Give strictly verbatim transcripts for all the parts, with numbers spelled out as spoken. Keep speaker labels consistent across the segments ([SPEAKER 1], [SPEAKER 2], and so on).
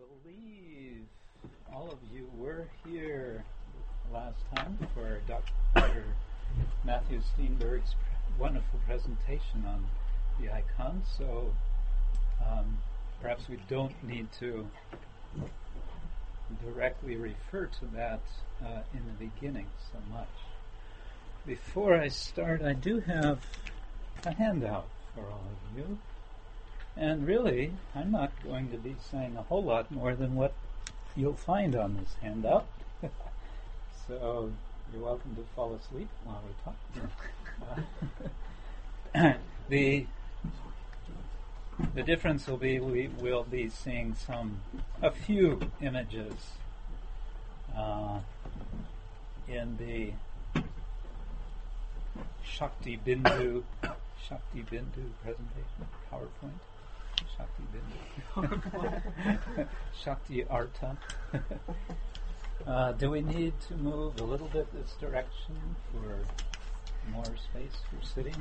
[SPEAKER 1] believe all of you were here last time for Doctor Matthew Steenberg's wonderful presentation on the icon, so um, perhaps we don't need to directly refer to that uh, in the beginning so much. Before I start, I do have a handout for all of you. And really, I'm not going to be saying a whole lot more than what you'll find on this handout. So you're welcome to fall asleep while we talk. Uh, the the difference will be we will be seeing some a few images uh, in the Shakti Bindu Shakti Bindu presentation PowerPoint. Shakti Bindu. Shakti Arta. uh, do we need to move a little bit this direction for more space for sitting?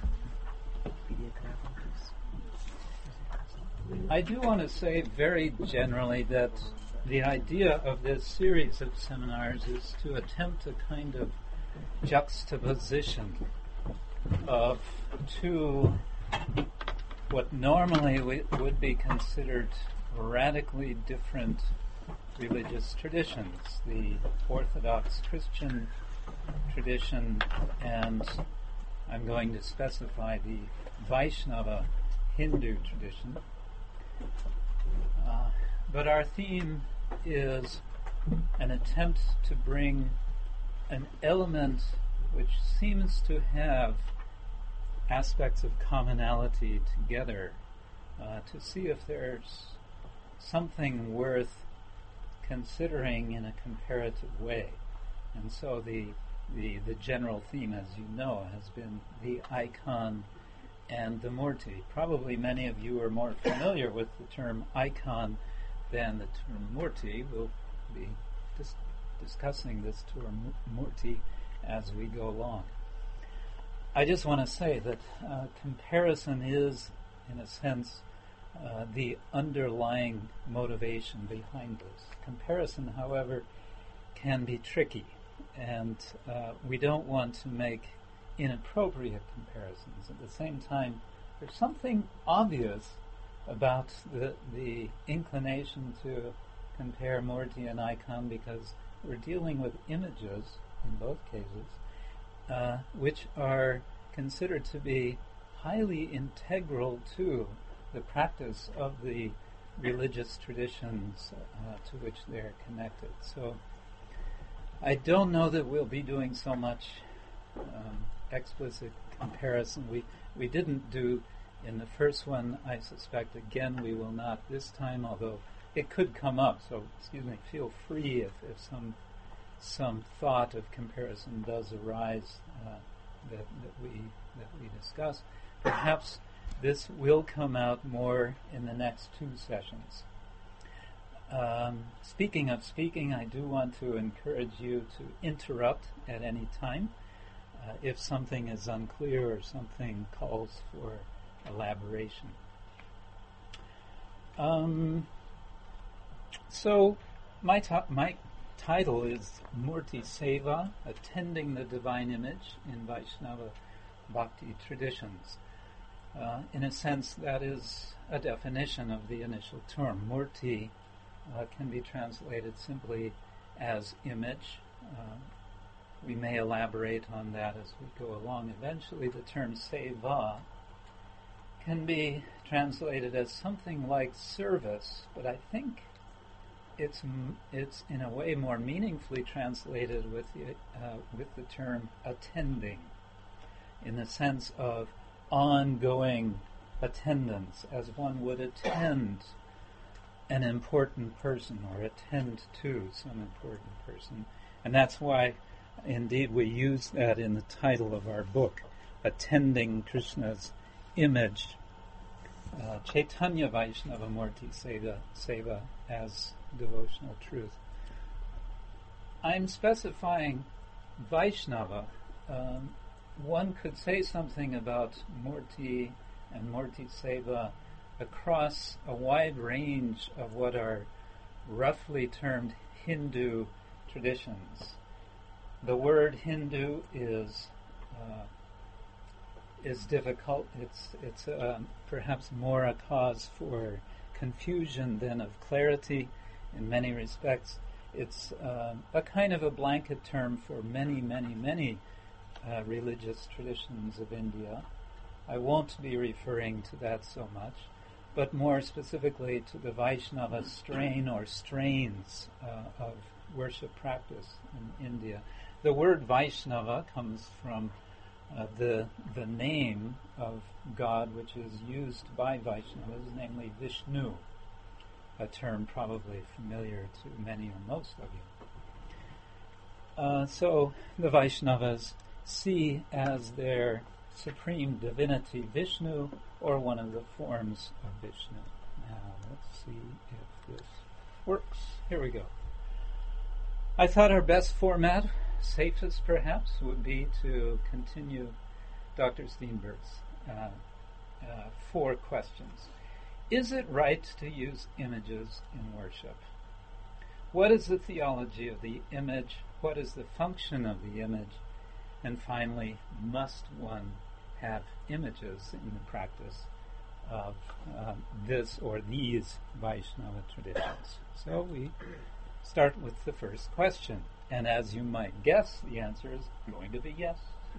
[SPEAKER 1] I do want to say very generally that the idea of this series of seminars is to attempt a kind of juxtaposition of two what normally we, would be considered radically different religious traditions, the Orthodox Christian tradition, and I'm going to specify the Vaishnava Hindu tradition. Uh, but our theme is an attempt to bring an element which seems to have aspects of commonality together uh, to see if there's something worth considering in a comparative way. And so the, the the general theme, as you know, has been the icon and the murti. Probably many of you are more familiar with the term icon than the term murti. We'll be dis- discussing this term murti as we go along. I just want to say that uh, comparison is, in a sense, uh, the underlying motivation behind this. Comparison, however, can be tricky, and uh, we don't want to make inappropriate comparisons. At the same time, there's something obvious about the, the inclination to compare murti and icon because we're dealing with images in both cases, Uh, which are considered to be highly integral to the practice of the religious traditions uh, to which they're connected. So I don't know that we'll be doing so much um, explicit comparison. We we didn't do in the first one. I suspect, again, we will not this time, although it could come up. So, excuse me, feel free if, if some some thought of comparison does arise uh, that, that we that we discuss. Perhaps this will come out more in the next two sessions. Um, speaking of speaking, I do want to encourage you to interrupt at any time uh, if something is unclear or something calls for elaboration. Um, so my to- my title is Murti Seva, Attending the Divine Image in Vaishnava Bhakti Traditions. Uh, in a sense, that is a definition of the initial term. Murti uh, can be translated simply as image. Uh, we may elaborate on that as we go along. Eventually, the term Seva can be translated as something like service, but I think It's it's in a way more meaningfully translated with the, uh, with the term attending, in the sense of ongoing attendance, as one would attend an important person or attend to some important person. And that's why, indeed, we use that in the title of our book, Attending Krishna's Image, uh, Chaitanya Vaishnava Murti Seva, Seva as devotional truth. I'm specifying Vaishnava. Um, one could say something about Murti and Murti Seva across a wide range of what are roughly termed Hindu traditions. The word Hindu is uh, is difficult. It's it's uh, perhaps more a cause for confusion than of clarity in many respects. It's uh, a kind of a blanket term for many, many, many uh, religious traditions of India. I won't be referring to that so much, but more specifically to the Vaishnava strain or strains uh, of worship practice in India. The word Vaishnava comes from uh, the the name of God which is used by Vaishnavas, namely Vishnu, a term probably familiar to many or most of you. Uh, so the Vaishnavas see as their supreme divinity Vishnu, or one of the forms of Vishnu. Now let's see if this works. Here we go. I thought our best format, safest perhaps, would be to continue Doctor Steenberg's uh, uh, four questions. Is it right to use images in worship? What is the theology of the image? What is the function of the image? And finally, must one have images in the practice of uh, this or these Vaishnava traditions? So we start with the first question. And as you might guess, the answer is going to be yes.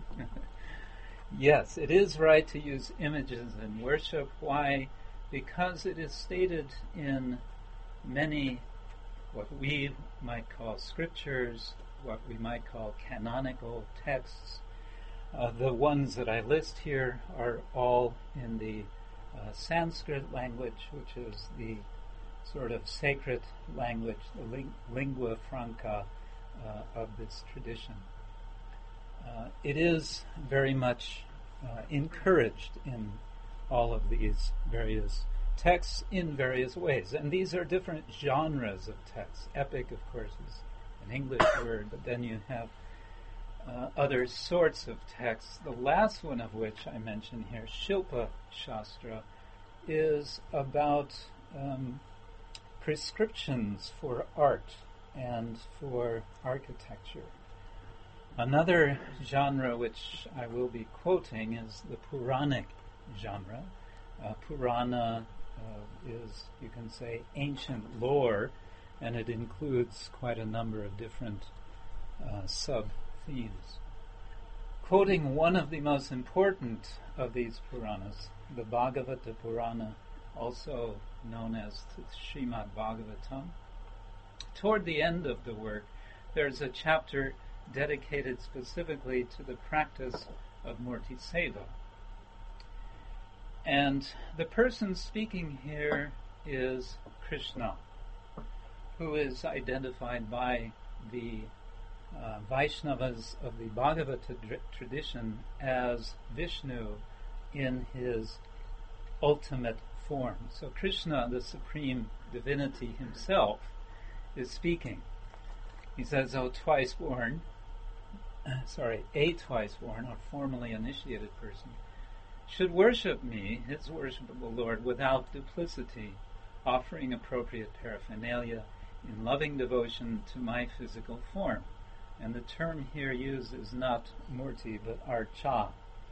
[SPEAKER 1] Yes, it is right to use images in worship. Why? Because it is stated in many what we might call scriptures, what we might call canonical texts. Uh, the ones that I list here are all in the uh, Sanskrit language, which is the sort of sacred language, the ling- lingua franca uh, of this tradition. Uh, it is very much uh, encouraged in all of these various texts in various ways. And these are different genres of texts. Epic, of course, is an English word, but then you have uh, other sorts of texts. The last one of which I mention here, Shilpa Shastra, is about um, prescriptions for art and for architecture. Another genre which I will be quoting is the Puranic genre. Uh, Purana uh, is, you can say, ancient lore, and it includes quite a number of different uh, sub-themes. Quoting one of the most important of these Puranas, the Bhagavata Purana, also known as the Srimad Bhagavatam, toward the end of the work, there's a chapter dedicated specifically to the practice of Murti Seva. And the person speaking here is Krishna, who is identified by the uh, Vaishnavas of the Bhagavata dr- tradition as Vishnu in his ultimate form. So Krishna, the supreme divinity himself, is speaking. He says, "O twice born, uh, sorry, a twice born or formally initiated person, should worship me, his worshipable Lord, without duplicity, offering appropriate paraphernalia in loving devotion to my physical form." And the term here used is not murti, but archa.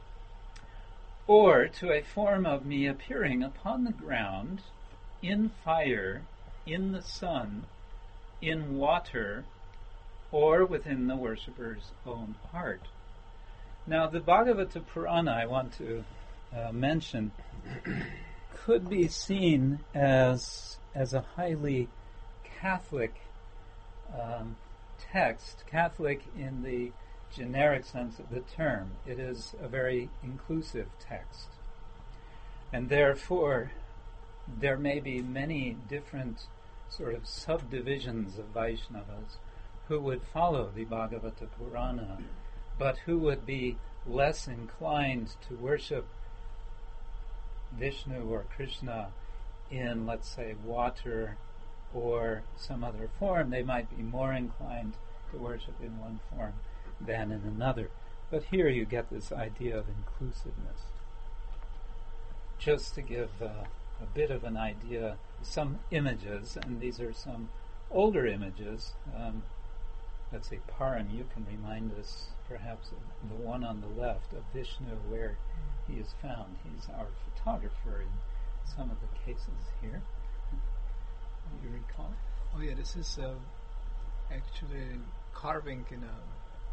[SPEAKER 1] "Or to a form of me appearing upon the ground, in fire, in the sun, in water, or within the worshipper's own heart." Now, the Bhagavata Purana, I want to uh, mention, could be seen as as a highly Catholic um, text, Catholic in the generic sense of the term. It is a very inclusive text. And therefore, there may be many different sort of subdivisions of Vaishnavas who would follow the Bhagavata Purana, but who would be less inclined to worship Vishnu or Krishna in, let's say, water or some other form. They might be more inclined to worship in one form than in another. But here you get this idea of inclusiveness. Just to give uh, a bit of an idea some images, and these are some older images. Um, let's say Param, you can remind us perhaps of the one on the left of Vishnu where he is found. He's our photographer in some of the cases here. Do you recall?
[SPEAKER 2] Oh yeah, this is uh, actually carving in a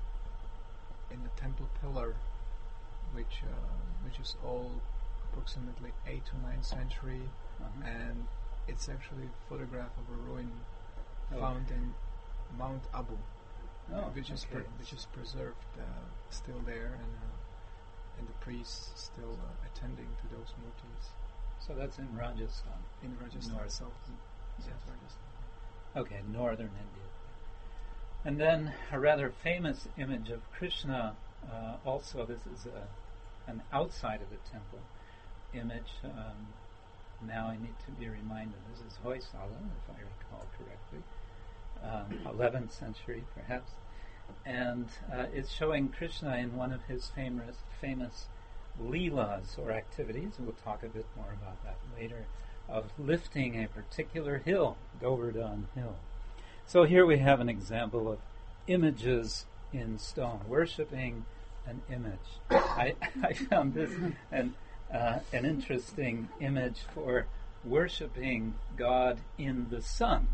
[SPEAKER 2] in a temple pillar, which uh, which is all approximately eighth to ninth century, uh-huh. and it's actually a photograph of a ruin oh. found in Mount Abu,
[SPEAKER 1] oh,
[SPEAKER 2] uh, which
[SPEAKER 1] okay.
[SPEAKER 2] is pre- which is preserved uh, still there, and uh, and the priests still uh, attending to those murtis.
[SPEAKER 1] So that's in Rajasthan.
[SPEAKER 2] In Rajasthan,
[SPEAKER 1] North.
[SPEAKER 2] South,
[SPEAKER 1] Yes.
[SPEAKER 2] South Rajasthan.
[SPEAKER 1] Okay, northern India. And then a rather famous image of Krishna, uh, also this is a, an outside of the temple image. Um, now I need to be reminded, this is Hoysala, if I recall correctly, um, eleventh century perhaps. And uh, it's showing Krishna in one of his famous, famous leelas or activities, we'll talk a bit more about that later, of lifting a particular hill, Govardhan Hill. So here we have an example of images in stone, worshipping an image. I, I found this an, uh, an interesting image for worshipping God in the sun,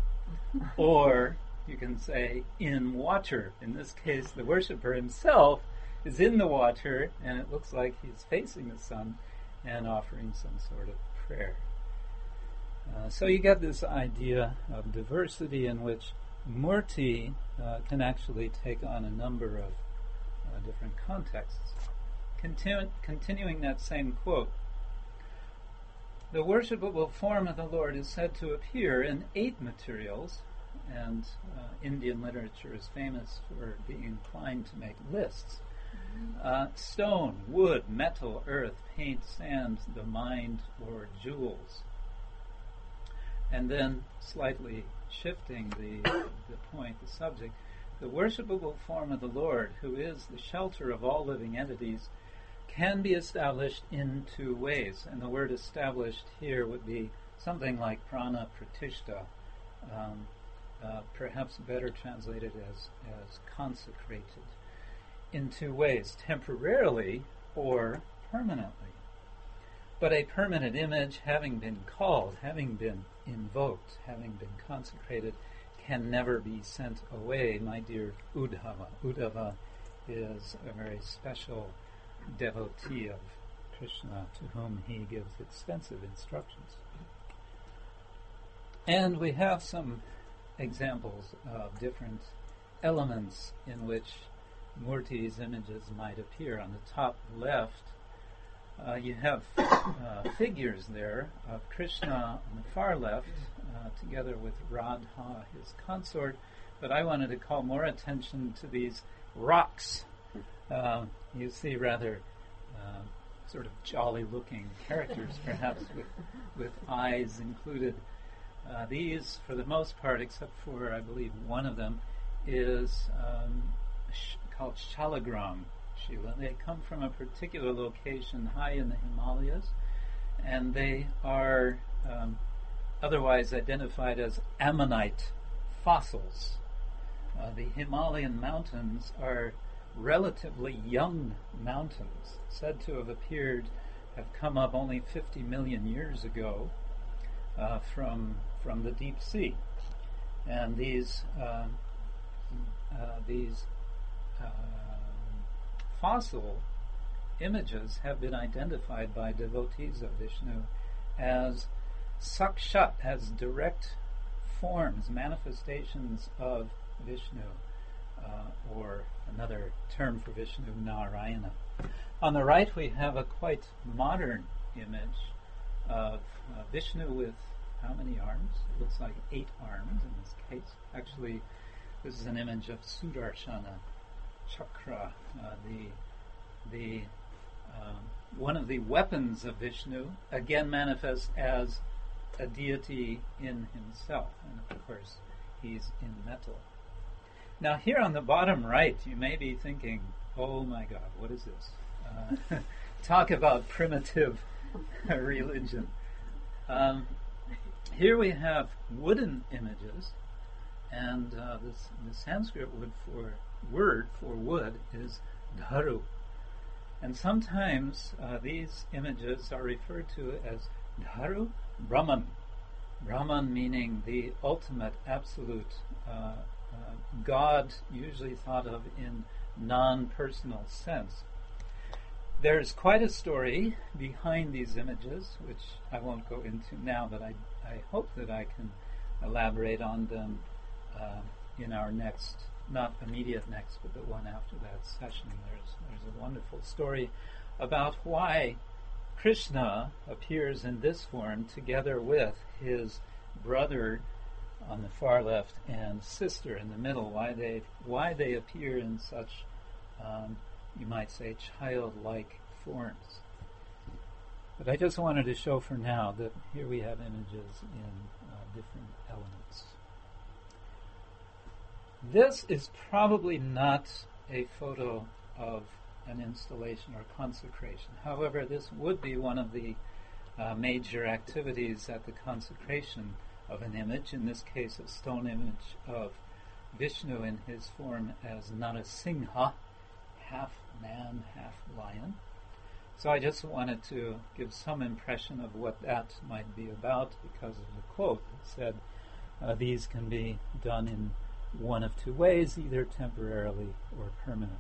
[SPEAKER 1] or you can say in water. In this case, the worshiper himself is in the water, and it looks like he's facing the sun and offering some sort of prayer. Uh, so you get this idea of diversity in which murti uh, can actually take on a number of uh, different contexts. Continu- continuing that same quote, the worshipable form of the Lord is said to appear in eight materials, and uh, Indian literature is famous for being inclined to make lists. Uh, stone, wood, metal, earth, paint, sand, the mind, or jewels. And then, slightly shifting the, the point, the subject, the worshipable form of the Lord, who is the shelter of all living entities, can be established in two ways. And the word established here would be something like prana pratishta, um, uh, perhaps better translated as, as consecrated, in two ways, temporarily or permanently. But a permanent image, having been called, having been invoked, having been consecrated, can never be sent away, my dear Uddhava. Uddhava is a very special devotee of Krishna to whom he gives extensive instructions. And we have some examples of different elements in which murtis, images, might appear. On the top left, Uh, you have uh, figures there of Krishna on the far left, uh, together with Radha, his consort, but I wanted to call more attention to these rocks. Uh, you see rather uh, sort of jolly-looking characters, perhaps with, with eyes included. Uh, these, for the most part, except for, I believe, one of them, is um, sh- called Shalagram. They come from a particular location high in the Himalayas, and they are um, otherwise identified as ammonite fossils. Uh, the Himalayan mountains are relatively young mountains, said to have appeared, have come up only fifty million years ago uh, from from the deep sea, and these uh, uh, these. Uh, Fossil images have been identified by devotees of Vishnu as sakshat, as direct forms, manifestations of Vishnu, uh, or another term for Vishnu, Narayana. On the right, we have a quite modern image of uh, Vishnu with how many arms? It looks like eight arms in this case. Actually, this is an image of Sudarshana Chakra, uh, the the um, one of the weapons of Vishnu, again manifests as a deity in himself, and of course he's in metal. Now here on the bottom right, you may be thinking, "Oh my God, what is this?" Uh, talk about primitive religion. Um, here we have wooden images, and uh, this, the Sanskrit word for word for wood is dharu. And sometimes uh, these images are referred to as dharu Brahman. Brahman meaning the ultimate, absolute uh, uh, God, usually thought of in non-personal sense. There's quite a story behind these images, which I won't go into now, but I, I hope that I can elaborate on them uh, in our next, not immediate next, but the one after that session. There's, there's a wonderful story about why Krishna appears in this form together with his brother on the far left and sister in the middle, why they why they appear in such, um, you might say, childlike forms. But I just wanted to show for now that here we have images in uh, different elements. This is probably not a photo of an installation or consecration. However, this would be one of the uh, major activities at the consecration of an image, in this case a stone image of Vishnu in his form as Narasingha, half man, half lion. So I just wanted to give some impression of what that might be about because of the quote that said uh, these can be done in one of two ways, either temporarily or permanently.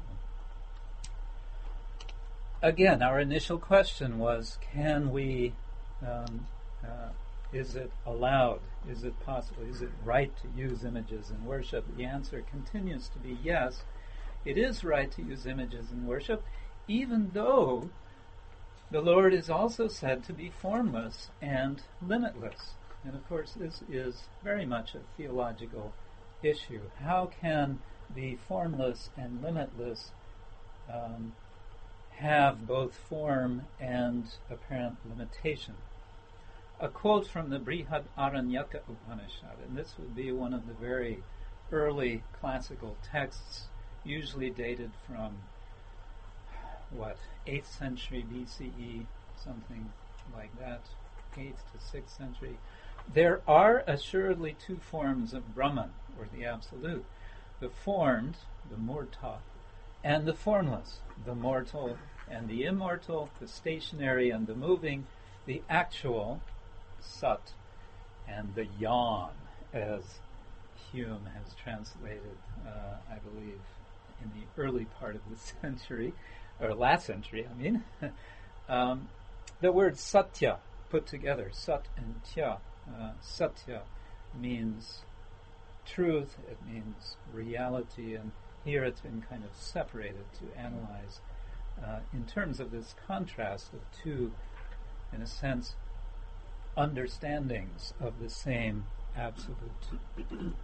[SPEAKER 1] Again, our initial question was, can we, um, uh, is it allowed, is it possible, is it right to use images in worship? The answer continues to be yes. It is right to use images in worship, even though the Lord is also said to be formless and limitless. And of course, this is very much a theological issue. How can the formless and limitless um, have both form and apparent limitation? A quote from the Brihad Aranyaka Upanishad, and this would be one of the very early classical texts, usually dated from, what, eighth century B C E, something like that, eighth to sixth century. There are assuredly two forms of Brahman, or the Absolute, the formed, the Murta, and the formless, the mortal and the immortal, the stationary and the moving, the actual, Sat, and the Yan, as Hume has translated, uh, I believe, in the early part of the century, or last century, I mean. um, the word Satya, put together, Sat and Tya, uh, Satya means truth, it means reality, and here it's been kind of separated to analyze uh, in terms of this contrast of two, in a sense, understandings of the same absolute.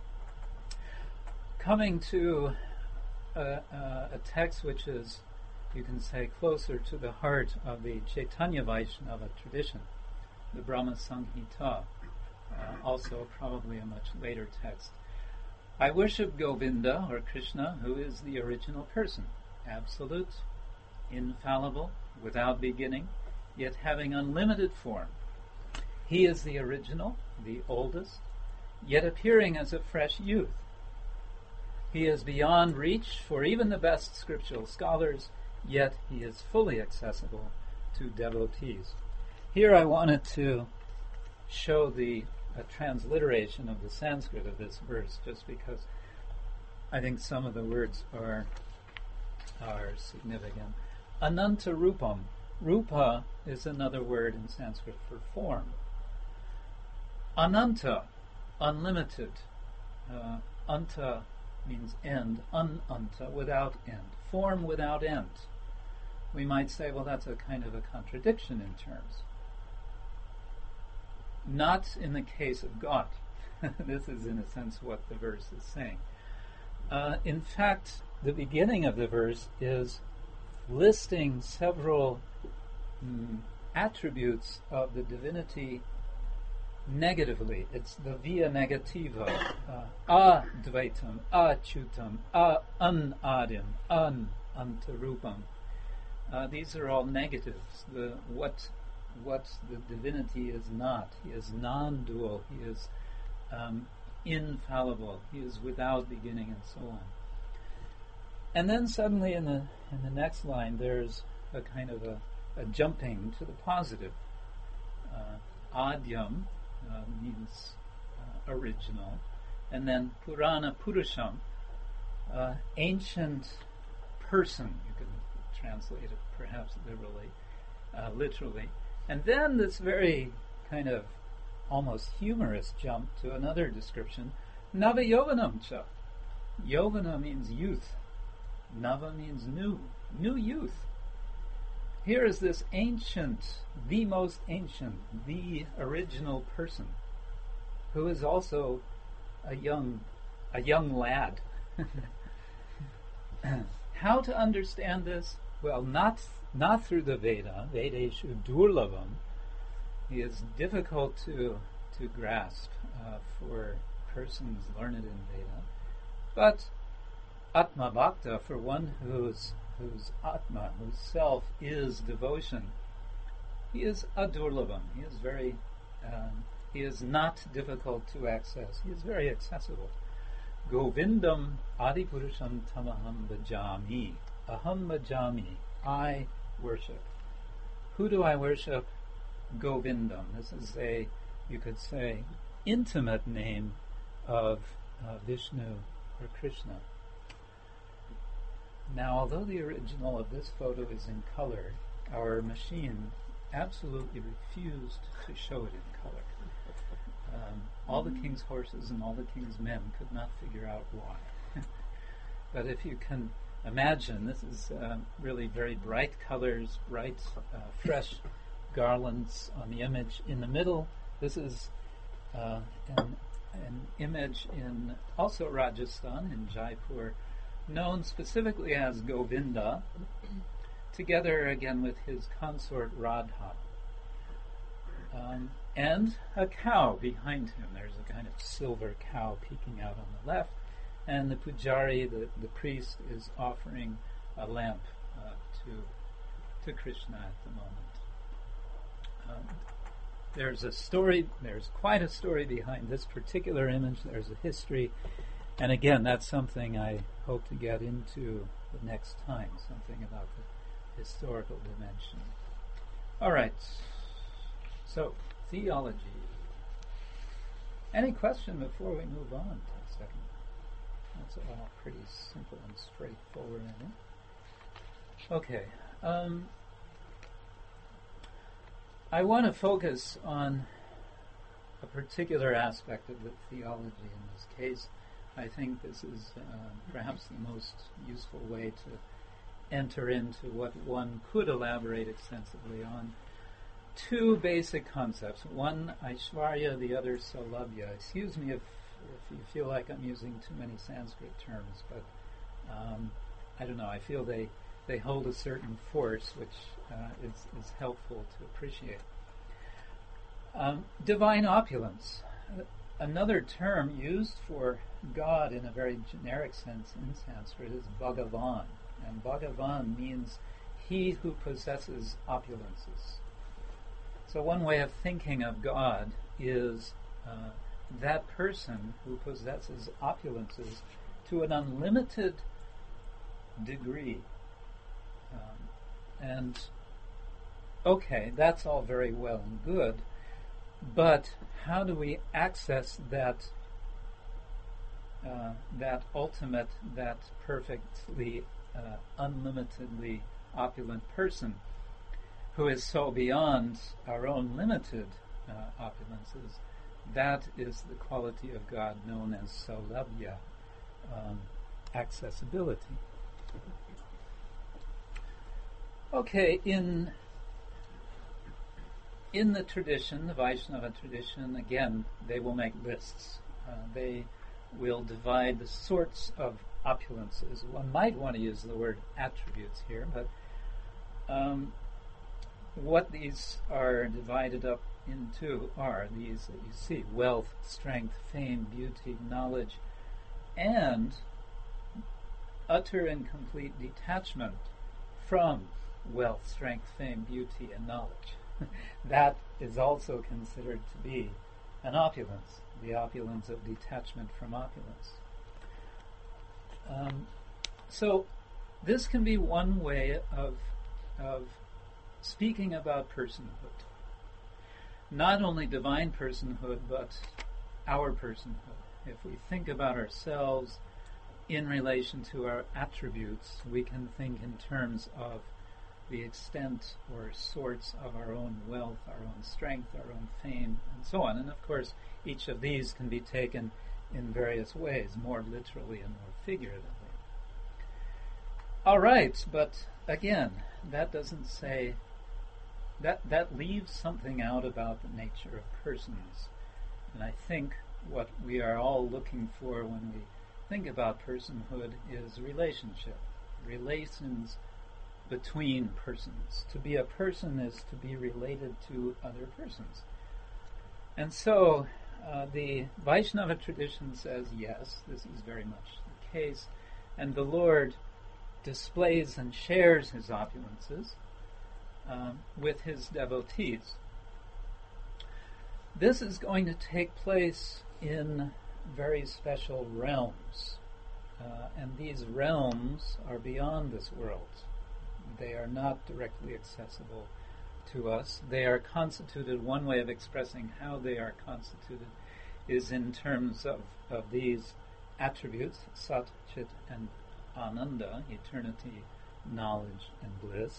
[SPEAKER 1] Coming to a, a, a text which is, you can say, closer to the heart of the Chaitanya Vaishnava tradition, the Brahma Samhita, uh, also probably a much later text. I worship Govinda, or Krishna, who is the original person, absolute, infallible, without beginning, yet having unlimited form. He is the original, the oldest, yet appearing as a fresh youth. He is beyond reach for even the best scriptural scholars, yet he is fully accessible to devotees. Here I wanted to show the a transliteration of the Sanskrit of this verse, just because I think some of the words are are significant. Ananta Rupam. Rupa is another word in Sanskrit for form. Ananta, unlimited. Uh, anta means end. Unanta, without end. Form without end. We might say, well, that's a kind of a contradiction in terms. Not in the case of God. This is, in a sense, what the verse is saying. Uh, in fact, the beginning of the verse is listing several mm, attributes of the divinity negatively. It's the via negativa. Uh, advaitam, achyutam, a unadim, un antarupam. Uh, these are all negatives. The what what the divinity is not. He is non-dual. He is um, infallible. He is without beginning, and so on. And then suddenly, in the in the next line, there's a kind of a, a jumping to the positive. Uh, Adyam uh, means uh, original, and then Purana Purusham, uh, ancient person. You can translate it perhaps literally, uh, literally, and then this very kind of almost humorous jump to another description, Nava Yovanam cha. Yovana means youth. Nava means new, new youth. Here is this ancient, the most ancient, the original person, who is also a young, a young lad. How to understand this? Well, not not through the Veda. Vedeshu durlavam. It is difficult to to grasp uh, for persons learned in Veda, but Atma Bhakta, for one whose whose Atma, whose self is devotion, he is adurlavam. He is very, um, he is not difficult to access. He is very accessible. Govindam Adipurusham Tamaham Bhajami. Aham Bhajami. I worship. Who do I worship? Govindam. This is a, you could say, intimate name of uh, Vishnu or Krishna. Now, although the original of this photo is in color, our machine absolutely refused to show it in color. Um, all the king's horses and all the king's men could not figure out why. But if you can imagine, this is uh, really very bright colors, bright, uh, fresh garlands on the image. In the middle, this is uh, an, an image in also Rajasthan, in Jaipur, known specifically as Govinda, together again with his consort Radha. Um, and a cow behind him. There's a kind of silver cow peeking out on the left, and the pujari, the, the priest, is offering a lamp uh, to to Krishna at the moment. Um, there's a story, there's quite a story behind this particular image. There's a history, and again, that's something I hope to get into the next time, something about the historical dimension. All right, so theology. Any question before we move on to the second? That's all pretty simple and straightforward, I think. Okay. Um, I want to focus on a particular aspect of the theology in this case. I think this is uh, perhaps the most useful way to enter into what one could elaborate extensively on. Two basic concepts. One, Aishwarya, the other, Saulabhya. Excuse me if, if you feel like I'm using too many Sanskrit terms, but um, I don't know. I feel they, they hold a certain force which uh, is, is helpful to appreciate. Um, divine opulence. Another term used for God in a very generic sense in Sanskrit is Bhagavan. And Bhagavan means he who possesses opulences. So one way of thinking of God is uh, that person who possesses opulences to an unlimited degree. Um, and, okay, that's all very well and good, but how do we access that uh, that ultimate, that perfectly, uh, unlimitedly opulent person who is so beyond our own limited uh, opulences? That is the quality of God known as Saulabhya, um, accessibility. Okay, in in the tradition, the Vaishnava tradition, again, they will make lists. Uh, they will divide the sorts of opulences. One might want to use the word attributes here, but um, what these are divided up into are these that you see: wealth, strength, fame, beauty, knowledge, and utter and complete detachment from wealth, strength, fame, beauty, and knowledge. that is also considered to be an opulence, the opulence of detachment from opulence. Um, so this can be one way of, of speaking about personhood. Not only divine personhood, but our personhood. If we think about ourselves in relation to our attributes, we can think in terms of the extent or sorts of our own wealth, our own strength, our own fame, and so on. And of course, each of these can be taken in various ways, more literally and more figuratively. All right, but again, that doesn't say, that, that leaves something out about the nature of persons. And I think what we are all looking for when we think about personhood is relationship, relations between persons. To be a person is to be related to other persons. And so uh, the Vaishnava tradition says, yes, this is very much the case, and the Lord displays and shares his opulences um, with his devotees. This is going to take place in very special realms, uh, and these realms are beyond this world. They are not directly accessible to us. They are constituted, one way of expressing how they are constituted is in terms of, of these attributes, Sat, Chit, and Ananda, eternity, knowledge, and bliss.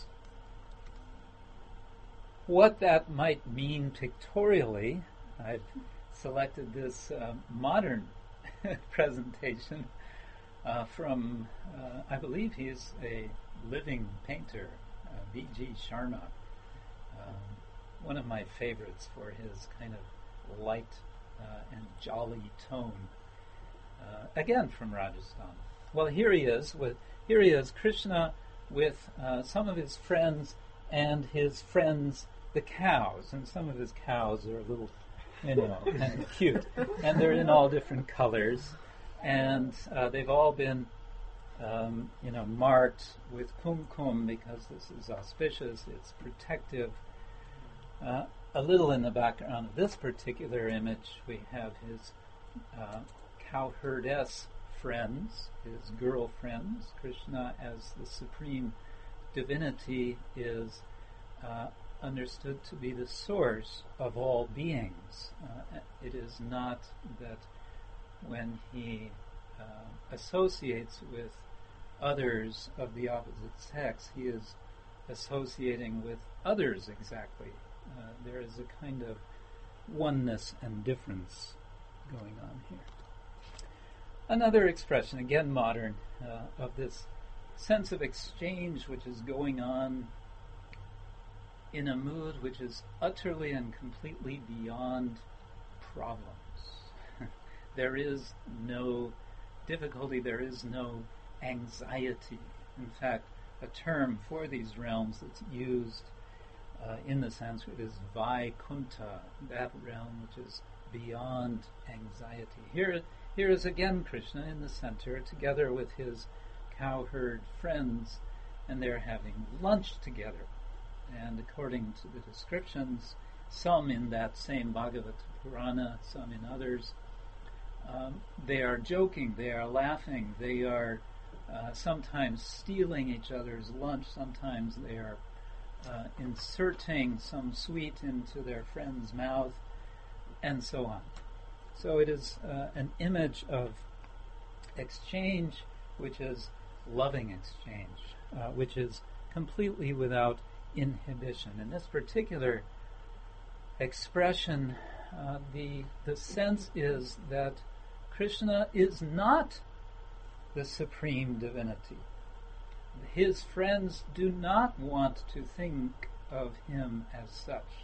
[SPEAKER 1] What that might mean pictorially, I've selected this uh, modern presentation uh, from, uh, I believe he is a living painter, uh, V G Sharma, um, one of my favorites for his kind of light uh, and jolly tone, uh, again from Rajasthan. Well, here he is, with here he is, Krishna with uh, some of his friends and his friends, the cows, and some of his cows are a little, you know, kind of cute, and they're in all different colors, and uh, they've all been Um, you know, marked with kumkum because this is auspicious, it's protective. Uh, a little in the background of this particular image, we have his uh, cowherdess friends, his girlfriends. Krishna, as the supreme divinity, is uh, understood to be the source of all beings. Uh, it is not that when he uh, associates with others of the opposite sex, he is associating with others exactly. Uh, there is a kind of oneness and difference going on here. Another expression, again modern, uh, of this sense of exchange which is going on in a mood which is utterly and completely beyond problems. There is no difficulty, there is no anxiety. In fact, a term for these realms that's used uh, in the Sanskrit is Vaikunta, that realm which is beyond anxiety. Here, here is again Krishna in the center, together with his cowherd friends, and they're having lunch together. And according to the descriptions, some in that same Bhagavata Purana, some in others, um, they are joking, they are laughing, they are Uh, sometimes stealing each other's lunch, sometimes they are uh, inserting some sweet into their friend's mouth, and so on. So it is uh, an image of exchange which is loving exchange, uh, which is completely without inhibition. In this particular expression, uh, the the sense is that Krishna is not the supreme divinity. His friends do not want to think of him as such,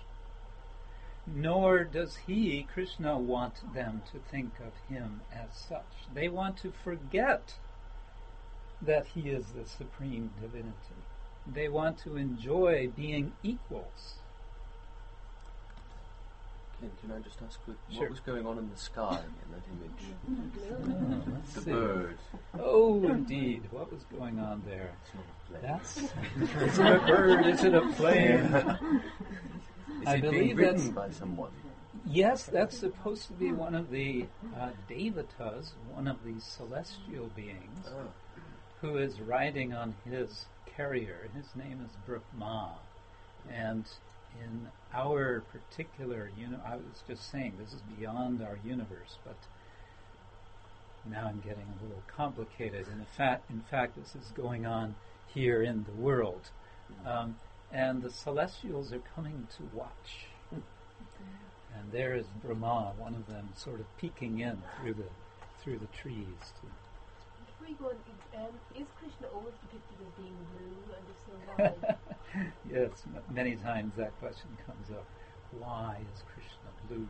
[SPEAKER 1] nor does he, Krishna, want them to think of him as such. They want to forget that he is the supreme divinity. They want to enjoy being equals.
[SPEAKER 3] Ken, can I just ask quick,
[SPEAKER 1] Sure.
[SPEAKER 3] what was going on in the sky in that image?
[SPEAKER 1] Oh, let's
[SPEAKER 3] The
[SPEAKER 1] see.
[SPEAKER 3] bird.
[SPEAKER 1] Oh, indeed. What was going on there?
[SPEAKER 3] It's not a plane.
[SPEAKER 1] That's... Is it a bird? Is it a plane?
[SPEAKER 3] Is
[SPEAKER 1] I
[SPEAKER 3] it being
[SPEAKER 1] believe
[SPEAKER 3] written
[SPEAKER 1] that's
[SPEAKER 3] by someone?
[SPEAKER 1] yes, that's supposed to be one of the uh, devatas, one of the celestial beings,
[SPEAKER 3] Oh.
[SPEAKER 1] who is riding on his carrier. His name is Brahma, and in our particular, you know, I was just saying this is beyond our universe, but now I'm getting a little complicated. In fact, in fact, this is going on here in the world, um, and the celestials are coming to watch. And there is Brahma, one of them, sort of peeking in through the through the trees. To
[SPEAKER 4] Before you go on, um, is Krishna always depicted as being blue, and if so, why?
[SPEAKER 1] yes, m- many times that question comes up. Why is Krishna blue?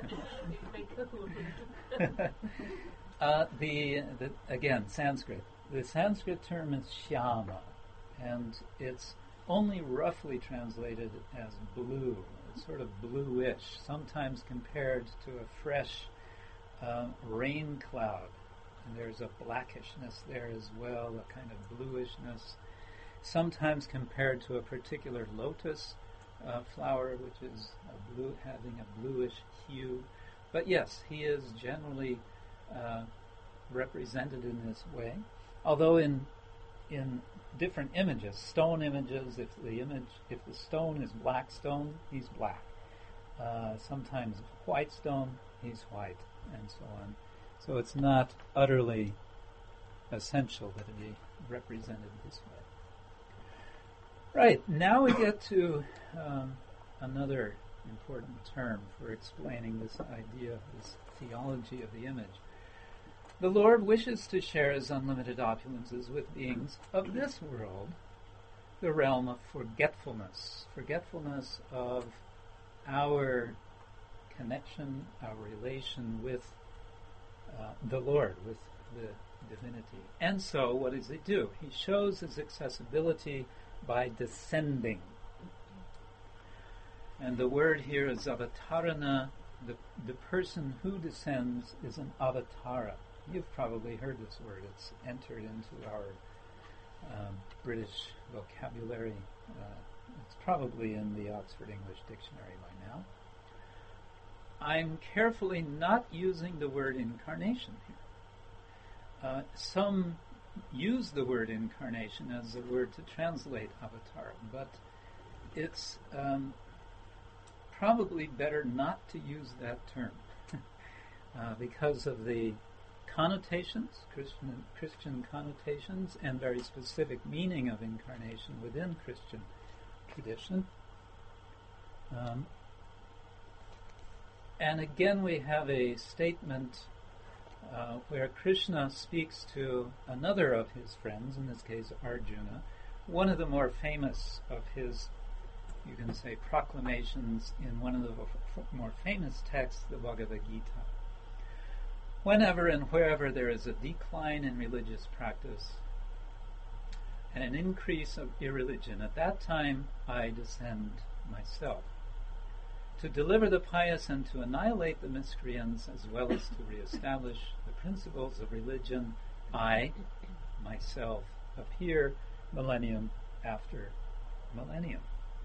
[SPEAKER 4] Very cool.
[SPEAKER 1] uh, the, the again Sanskrit. The Sanskrit term is shyama, and it's only roughly translated as blue. It's sort of bluish, sometimes compared to a fresh uh, rain cloud. And there's a blackishness there as well, a kind of bluishness. Sometimes compared to a particular lotus uh, flower, which is a blue, having a bluish hue. But yes, he is generally uh, represented in this way. Although in in different images, stone images, if the image, if the stone is black stone, he's black. Uh, sometimes white stone, he's white, and so on. So it's not utterly essential that it be represented this way. Right, now we get to um, another important term for explaining this idea of this theology of the image. The Lord wishes to share his unlimited opulences with beings of this world, the realm of forgetfulness, forgetfulness of our connection, our relation with uh, the Lord, with the divinity. And so, what does he do? He shows his accessibility by descending. And the word here is avatarana. The, the person who descends is an avatara. You've probably heard this word. It's entered into our um, British vocabulary. Uh, it's probably in the Oxford English Dictionary by now. I'm carefully not using the word incarnation here. Uh, some use the word incarnation as a word to translate avatar, but it's um, probably better not to use that term uh, because of the connotations, Christian, Christian connotations, and very specific meaning of incarnation within Christian tradition. Um, and again, we have a statement uh, where Krishna speaks to another of his friends, in this case Arjuna, one of the more famous of his, you can say, proclamations in one of the f- more famous texts, the Bhagavad Gita. Whenever and wherever there is a decline in religious practice and an increase of irreligion, at that time I descend myself to deliver the pious and to annihilate the miscreants, as well as to reestablish the principles of religion. I, myself, appear millennium after millennium.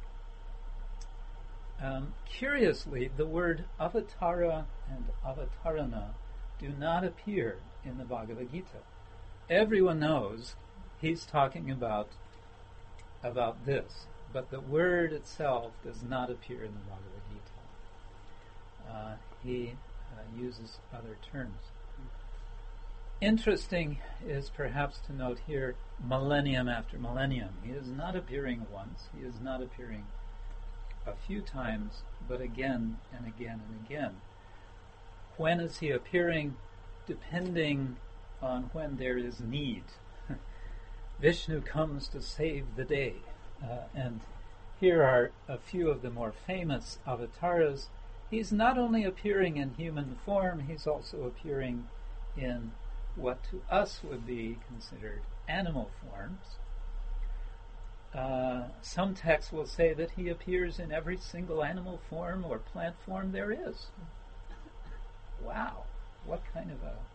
[SPEAKER 1] Um, curiously, the word avatara and avatarana do not appear in the Bhagavad Gita. Everyone knows he's talking about about this, but the word itself does not appear in the Bhagavad Gita. Uh, he uh, uses other terms. Interesting is perhaps to note here millennium after millennium. He is not appearing once, he is not appearing a few times, but again and again and again. When is he appearing? Depending on when there is need. Vishnu comes to save the day. Uh, and here are a few of the more famous avatars. He's not only appearing in human form, he's also appearing in what to us would be considered animal forms. Uh, some texts will say that he appears in every single animal form or plant form there is. Wow, what kind of a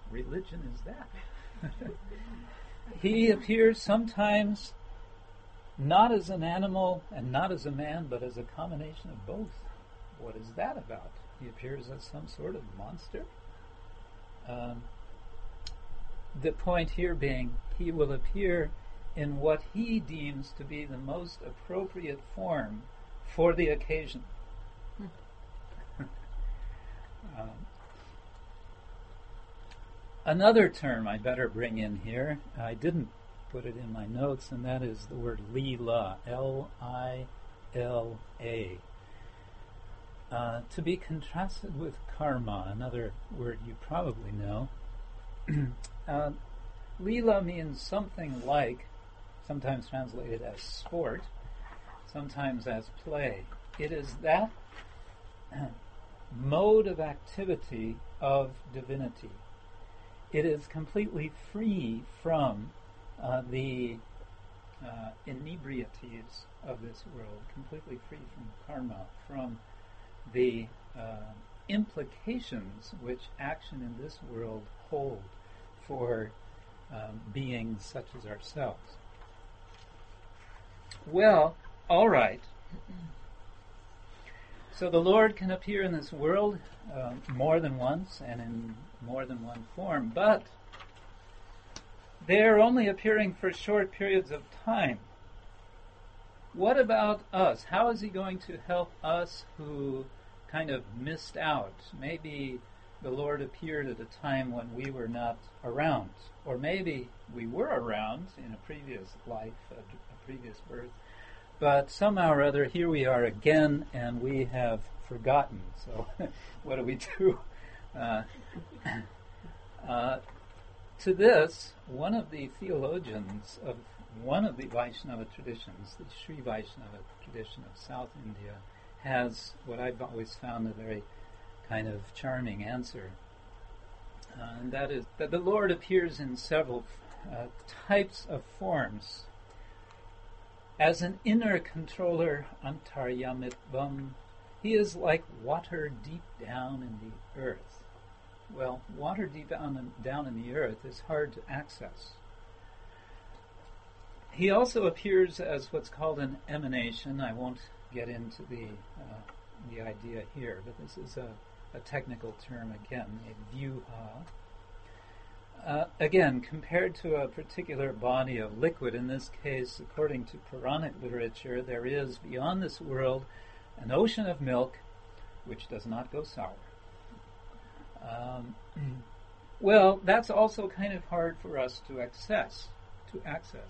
[SPEAKER 1] religion is that? He appears sometimes not as an animal and not as a man, but as a combination of both. What is that about? He appears as some sort of monster. Um, the point here being, he will appear in what he deems to be the most appropriate form for the occasion. um, another term I better bring in here, I didn't put it in my notes, and that is the word Lila, L I L A. Uh, to be contrasted with karma, another word you probably know. uh, Lila means something like, sometimes translated as sport, sometimes as play. It is that mode of activity of divinity. It is completely free from uh, the uh, inebrieties of this world, completely free from karma, from the uh, implications which action in this world hold for um, beings such as ourselves. Well, all right. So the Lord can appear in this world uh, more than once and in more than one form, but they're only appearing for short periods of time. What about us? How is he going to help us who kind of missed out? Maybe the Lord appeared at a time when we were not around, or maybe we were around in a previous life, a, a previous birth, but somehow or other here we are again and we have forgotten. So what do we do? Uh, uh, to this, one of the theologians of one of the Vaishnava traditions, the Sri Vaishnava tradition of South India, has what I've always found a very kind of charming answer. Uh, and that is that the Lord appears in several uh, types of forms. As an inner controller, antaryamitvam, he is like water deep down in the earth. Well, water deep down in, down in the earth is hard to access. He also appears as what's called an emanation. I won't get into the uh, the idea here, but this is a, a technical term again, a vyuha. Uh, again, compared to a particular body of liquid, in this case, according to Puranic literature, there is beyond this world an ocean of milk which does not go sour. Um, well, that's also kind of hard for us to access. To access.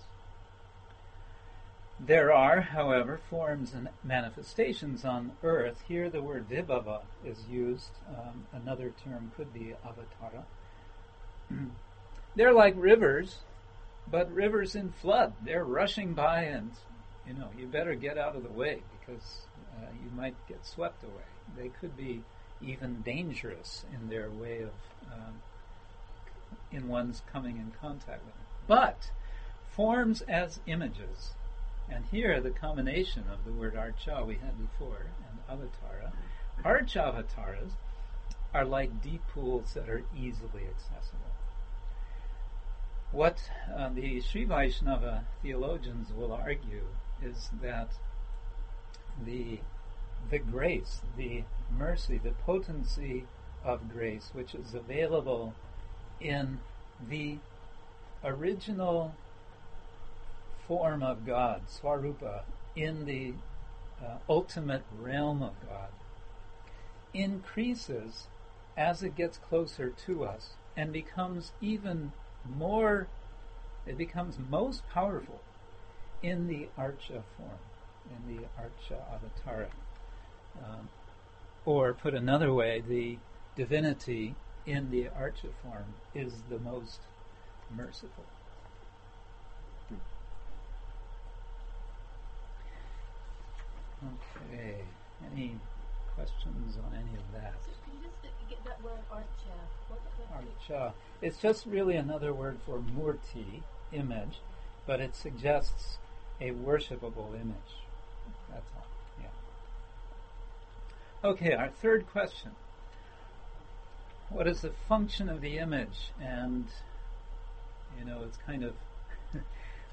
[SPEAKER 1] There are, however, forms and manifestations on earth. Here the word vibhava is used. Um, another term could be avatara. They're like rivers, but rivers in flood. They're rushing by and, you know, you better get out of the way because uh, you might get swept away. They could be even dangerous in their way of, um, in one's coming in contact with them. But forms as images. And here, the combination of the word archa we had before and avatara, archavataras are like deep pools that are easily accessible. What uh, the Sri Vaishnava theologians will argue is that the the grace, the mercy, the potency of grace, which is available in the original form of God, Swarupa, in the uh, ultimate realm of God, increases as it gets closer to us and becomes even more, it becomes most powerful in the Archa form, in the Archa Avatara. Um, or put another way, the divinity in the Archa form is the most merciful. Okay. Any questions on any of that?
[SPEAKER 4] So can you just uh, get that word archa? What, what
[SPEAKER 1] Archa. It's just really another word for murti, image, but it suggests a worshipable image. That's all. Yeah. Okay, our third question. What is the function of the image? And, you know, it's kind of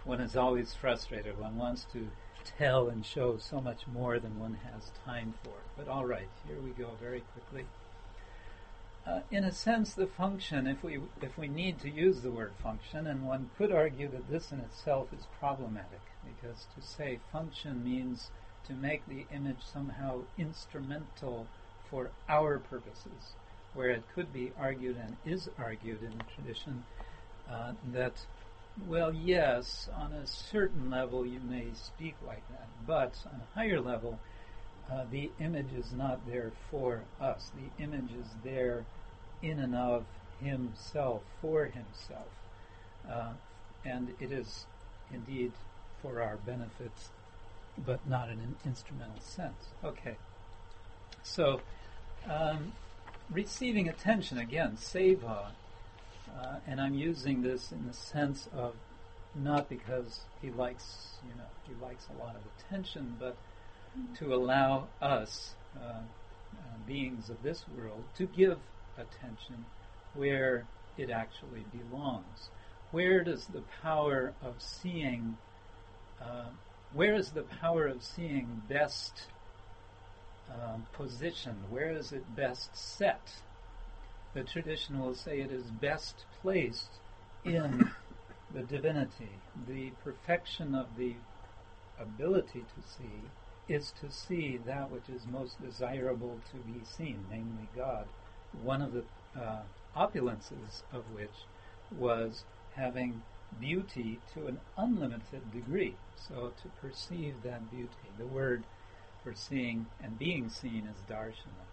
[SPEAKER 1] one is always frustrated. One wants to tell and show so much more than one has time for. But all right, here we go very quickly. Uh, in a sense, the function, if we if we need to use the word function, and one could argue that this in itself is problematic, because to say function means to make the image somehow instrumental for our purposes, where it could be argued and is argued in the tradition uh, that, well, yes, on a certain level you may speak like that, but on a higher level, Uh, the image is not there for us. The image is there in and of himself, for himself. Uh, and it is indeed for our benefits, but not in an instrumental sense. Okay. So, um, receiving attention, again, seva, uh, and I'm using this in the sense of not because he likes, you know, he likes a lot of attention, but to allow us, uh, uh, beings of this world, to give attention where it actually belongs. Where does the power of seeing, uh, where is the power of seeing best uh, positioned? Where is it best set? The tradition will say it is best placed in the divinity. The perfection of the ability to see is to see that which is most desirable to be seen, namely God, one of the uh, opulences of which was having beauty to an unlimited degree. So to perceive that beauty, the word for seeing and being seen is darshana.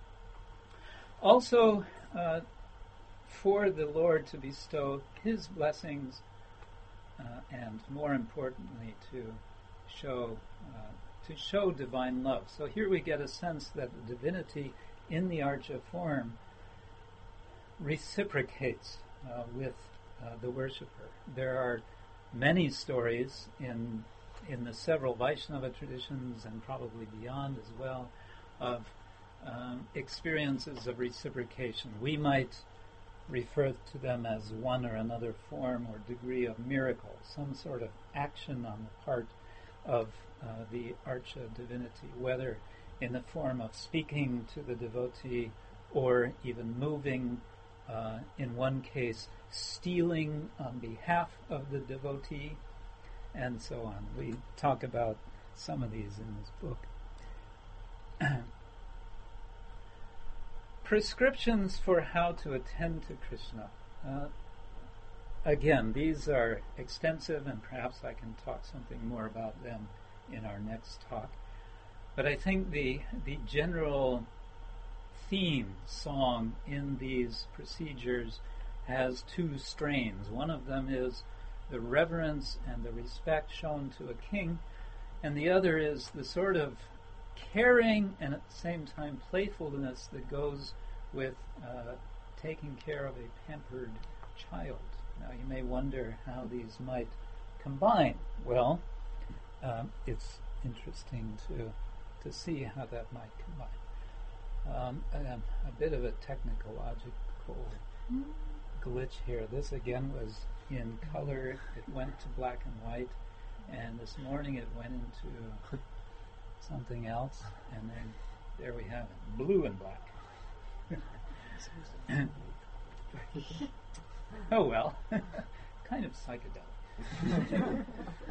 [SPEAKER 1] Also, uh, for the Lord to bestow his blessings uh, and, more importantly, to show uh, to show divine love. So here we get a sense that the divinity in the Archa form reciprocates uh, with uh, the worshipper. There are many stories in in the several Vaishnava traditions and probably beyond as well of um, experiences of reciprocation. We might refer to them as one or another form or degree of miracle, some sort of action on the part of uh, the Archa divinity, whether in the form of speaking to the devotee or even moving, uh, in one case, stealing on behalf of the devotee, and so on. We talk about some of these in this book. Prescriptions for how to attend to Krishna. Uh, again, these are extensive, and perhaps I can talk something more about them in our next talk. But I think the the general theme song in these procedures has two strains. One of them is the reverence and the respect shown to a king, and the other is the sort of caring and at the same time playfulness that goes with uh, taking care of a pampered child. Now you may wonder how these might combine. Well, um, it's interesting to to see how that might combine. Um, a, a bit of a technological glitch here. This again was in color. It went to black and white, and this morning it went into something else, and then there we have it, blue and black. Oh well, kind of psychedelic.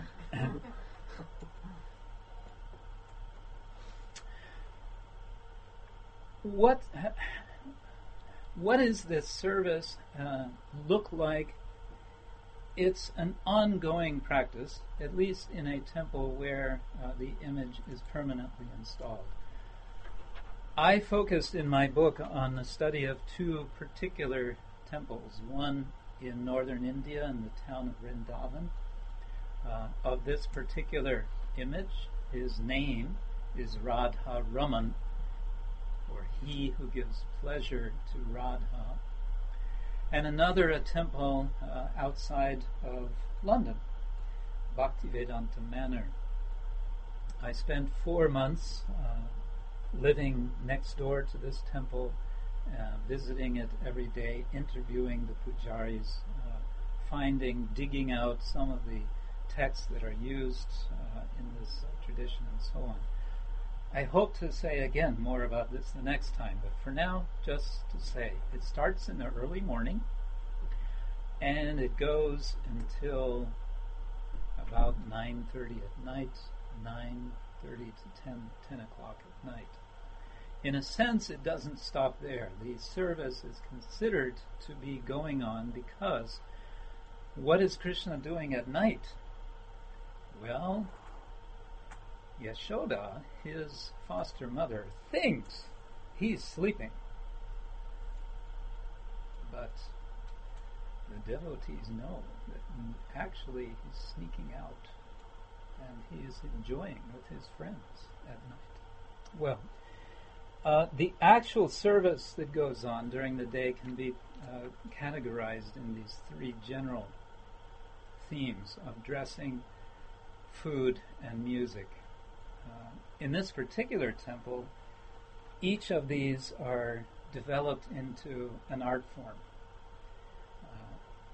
[SPEAKER 1] What what does this service uh, look like? It's an ongoing practice, at least in a temple where uh, the image is permanently installed. I focused in my book on the study of two particular temples, one in northern India in the town of Vrindavan. Uh, of this particular image, his name is Radha Raman, or he who gives pleasure to Radha. And another, a temple uh, outside of London, Bhaktivedanta Manor. I spent four months uh, living next door to this temple, uh, visiting it every day, interviewing the pujaris, uh, finding, digging out some of the texts that are used uh, in this uh, tradition and so on. I hope to say again more about this the next time, but for now, just to say, it starts in the early morning and it goes until about nine thirty at night, nine thirty to ten, ten o'clock at night. In a sense, it doesn't stop there. The service is considered to be going on because what is Krishna doing at night? Well, Yashoda, his foster mother, thinks he's sleeping. But the devotees know that actually he's sneaking out and he is enjoying with his friends at night. Well, uh, the actual service that goes on during the day can be uh, categorized in these three general themes of dressing, food, and music. Uh, in this particular temple, each of these are developed into an art form. Uh,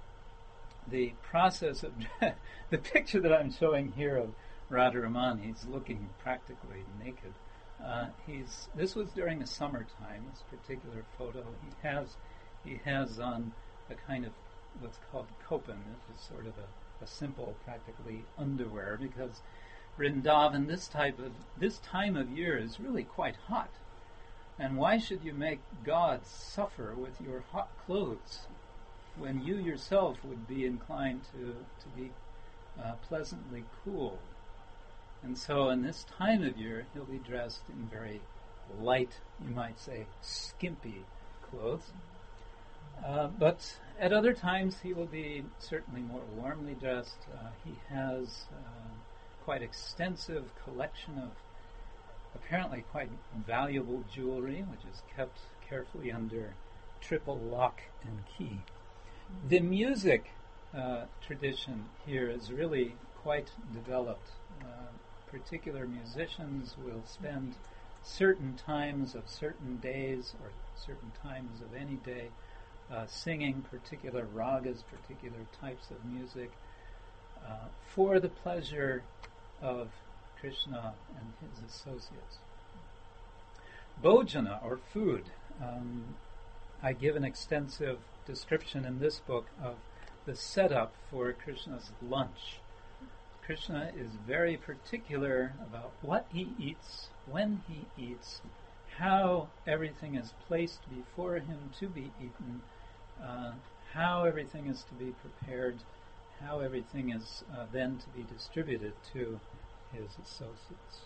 [SPEAKER 1] the process of the picture that I'm showing here of Radharaman, he's looking practically naked. Uh, he's this was during the summertime. This particular photo, he has he has on a kind of what's called kopan, which is sort of a, a simple, practically underwear, because Vrindavan, this type of this time of year is really quite hot. And why should you make God suffer with your hot clothes when you yourself would be inclined to, to be uh, pleasantly cool? And so in this time of year, he'll be dressed in very light, you might say, skimpy clothes. Uh, but at other times, he will be certainly more warmly dressed. Uh, he has uh, quite extensive collection of apparently quite valuable jewelry, which is kept carefully under triple lock and key. The music uh, tradition here is really quite developed. Uh, particular musicians will spend certain times of certain days or certain times of any day uh, singing particular ragas, particular types of music uh, for the pleasure of Krishna and his associates. Bhojana, or food. Um, I give an extensive description in this book of the setup for Krishna's lunch. Krishna is very particular about what he eats, when he eats, how everything is placed before him to be eaten, uh, how everything is to be prepared, how everything is uh, then to be distributed to his associates.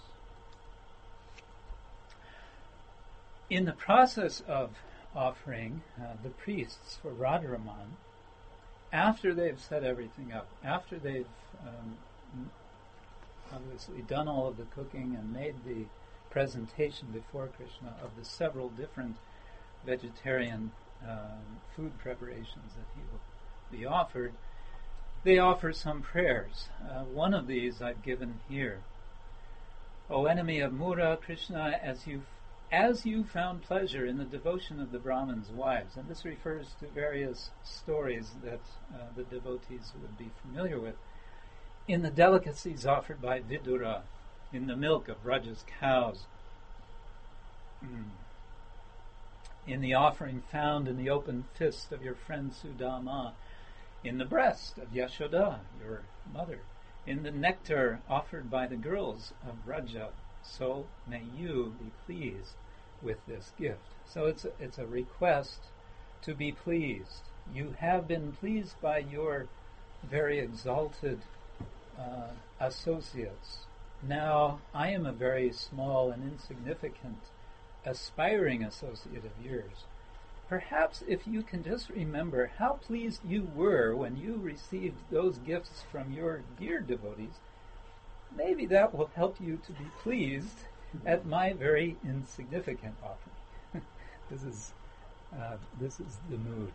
[SPEAKER 1] In the process of offering, uh, the priests for Radharaman, after they've set everything up, after they've um, obviously done all of the cooking and made the presentation before Krishna of the several different vegetarian um, food preparations that he will be offered, they offer some prayers. Uh, one of these I've given here. O enemy of Mura, Krishna, as you as you found pleasure in the devotion of the Brahmins' wives, and this refers to various stories that uh, the devotees would be familiar with, in the delicacies offered by Vidura, in the milk of Vraja's cows, mm. in the offering found in the open fist of your friend Sudama, in the breast of Yashoda, your mother, in the nectar offered by the girls of Vraja, so may you be pleased with this gift. So it's a, it's a request to be pleased. You have been pleased by your very exalted uh, associates. Now I am a very small and insignificant aspiring associate of yours. Perhaps if you can just remember how pleased you were when you received those gifts from your dear devotees, maybe that will help you to be pleased at my very insignificant offering. This is uh, this is the mood.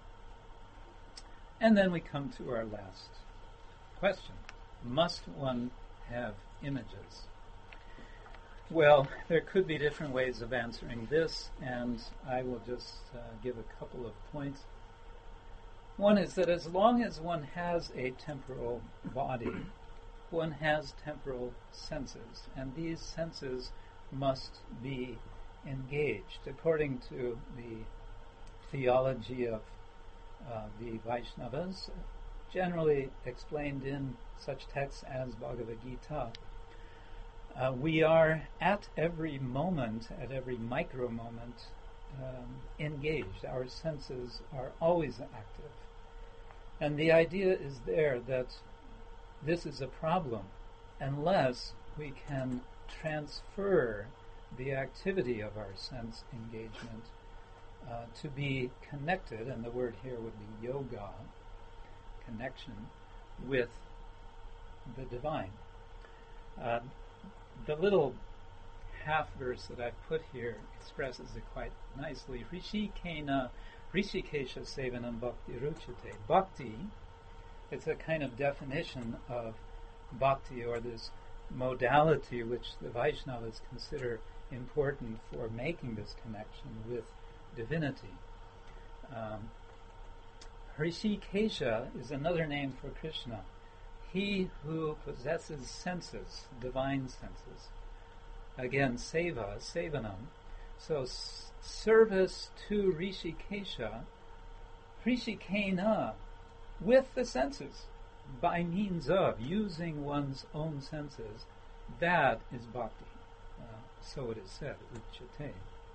[SPEAKER 1] And then we come to our last question. Must one have images? Well, there could be different ways of answering this, and I will just uh, give a couple of points. One is that as long as one has a temporal body, one has temporal senses, and these senses must be engaged according to the theology of uh, the Vaishnavas, generally explained in such texts as Bhagavad Gita. Uh, we are at every moment, at every micro moment, um, engaged. Our senses are always active. And the idea is there that this is a problem unless we can transfer the activity of our sense engagement uh, to be connected, and the word here would be yoga, connection, with the divine. Uh, the little half verse that I've put here expresses it quite nicely. Rishikena, Rishikesha Sevanam Bhakti Ruchate. Bhakti, it's a kind of definition of bhakti, or this modality which the Vaishnavas consider important for making this connection with divinity. Um, Rishikesha is another name for Krishna. He who possesses senses, divine senses. Again, seva, sevanam. So s- service to Rishikesha, Rishikena, with the senses, by means of using one's own senses, that is bhakti. Uh, so it is said, uchate.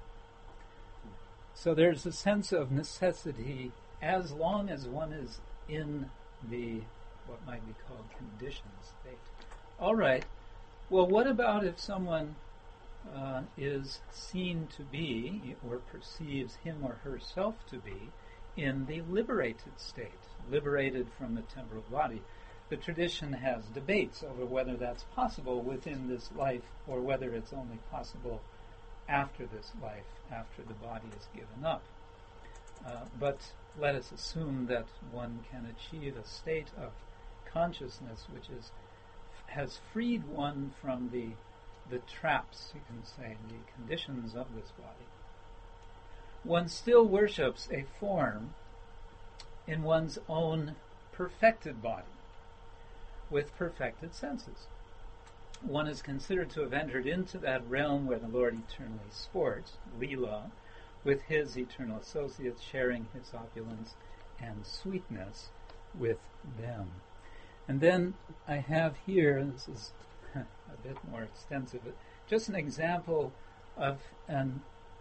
[SPEAKER 1] So there's a sense of necessity as long as one is in the, what might be called, conditioned state. All right. Well, what about if someone uh, is seen to be, or perceives him or herself to be, in the liberated state, liberated from the temporal body? The tradition has debates over whether that's possible within this life, or whether it's only possible after this life, after the body is given up. Uh, but let us assume that one can achieve a state of consciousness which is has freed one from the the traps, you can say, the conditions of this body. One still worships a form in one's own perfected body, with perfected senses. One is considered to have entered into that realm where the Lord eternally sports, Leela, with his eternal associates, sharing his opulence and sweetness with them. And then I have here, this is a bit more extensive, just an example of an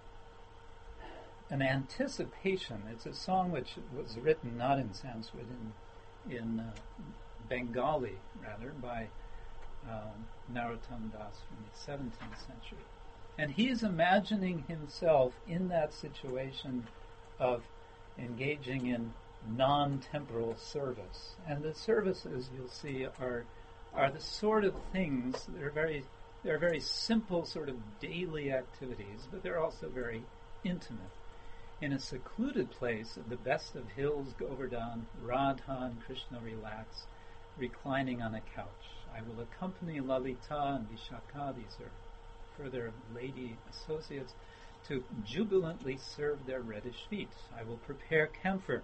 [SPEAKER 1] an anticipation. It's a song which was written not in Sanskrit, in, in uh, Bengali, rather, by um, Narottam Das from the seventeenth century. And he is imagining himself in that situation of engaging in non-temporal service. And the services, you'll see, are are the sort of things that are very, they're very simple sort of daily activities, but they're also very intimate. In a secluded place at the best of hills, Govardhan, Radha and Krishna relax, reclining on a couch. I will accompany Lalita and Vishaka, these are further lady associates, to jubilantly serve their reddish feet. I will prepare camphor,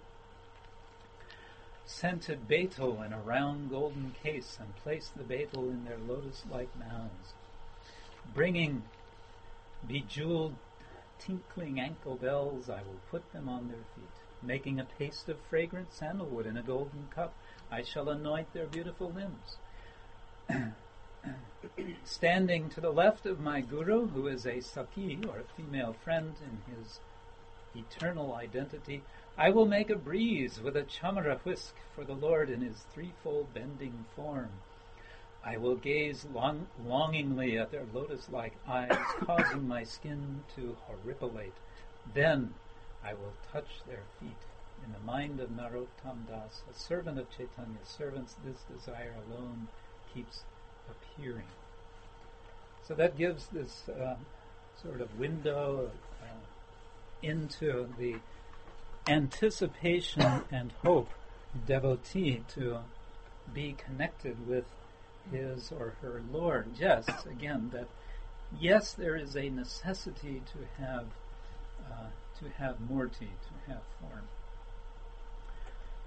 [SPEAKER 1] scented betel in a round golden case, and place the betel in their lotus-like mounds. Bringing bejeweled, tinkling ankle bells, I will put them on their feet. Making a paste of fragrant sandalwood in a golden cup, I shall anoint their beautiful limbs. Standing to the left of my guru, who is a Saki, or a female friend in his eternal identity, I will make a breeze with a chamara whisk for the Lord in his threefold bending form. I will gaze long, longingly at their lotus-like eyes, causing my skin to horripilate. Then I will touch their feet. In the mind of Narottam Das, a servant of Chaitanya's servants, this desire alone keeps appearing. So that gives this uh, sort of window uh, into the anticipation and hope devotee to be connected with his or her Lord. Yes, again, that yes, there is a necessity to have uh, to have murti, to have form.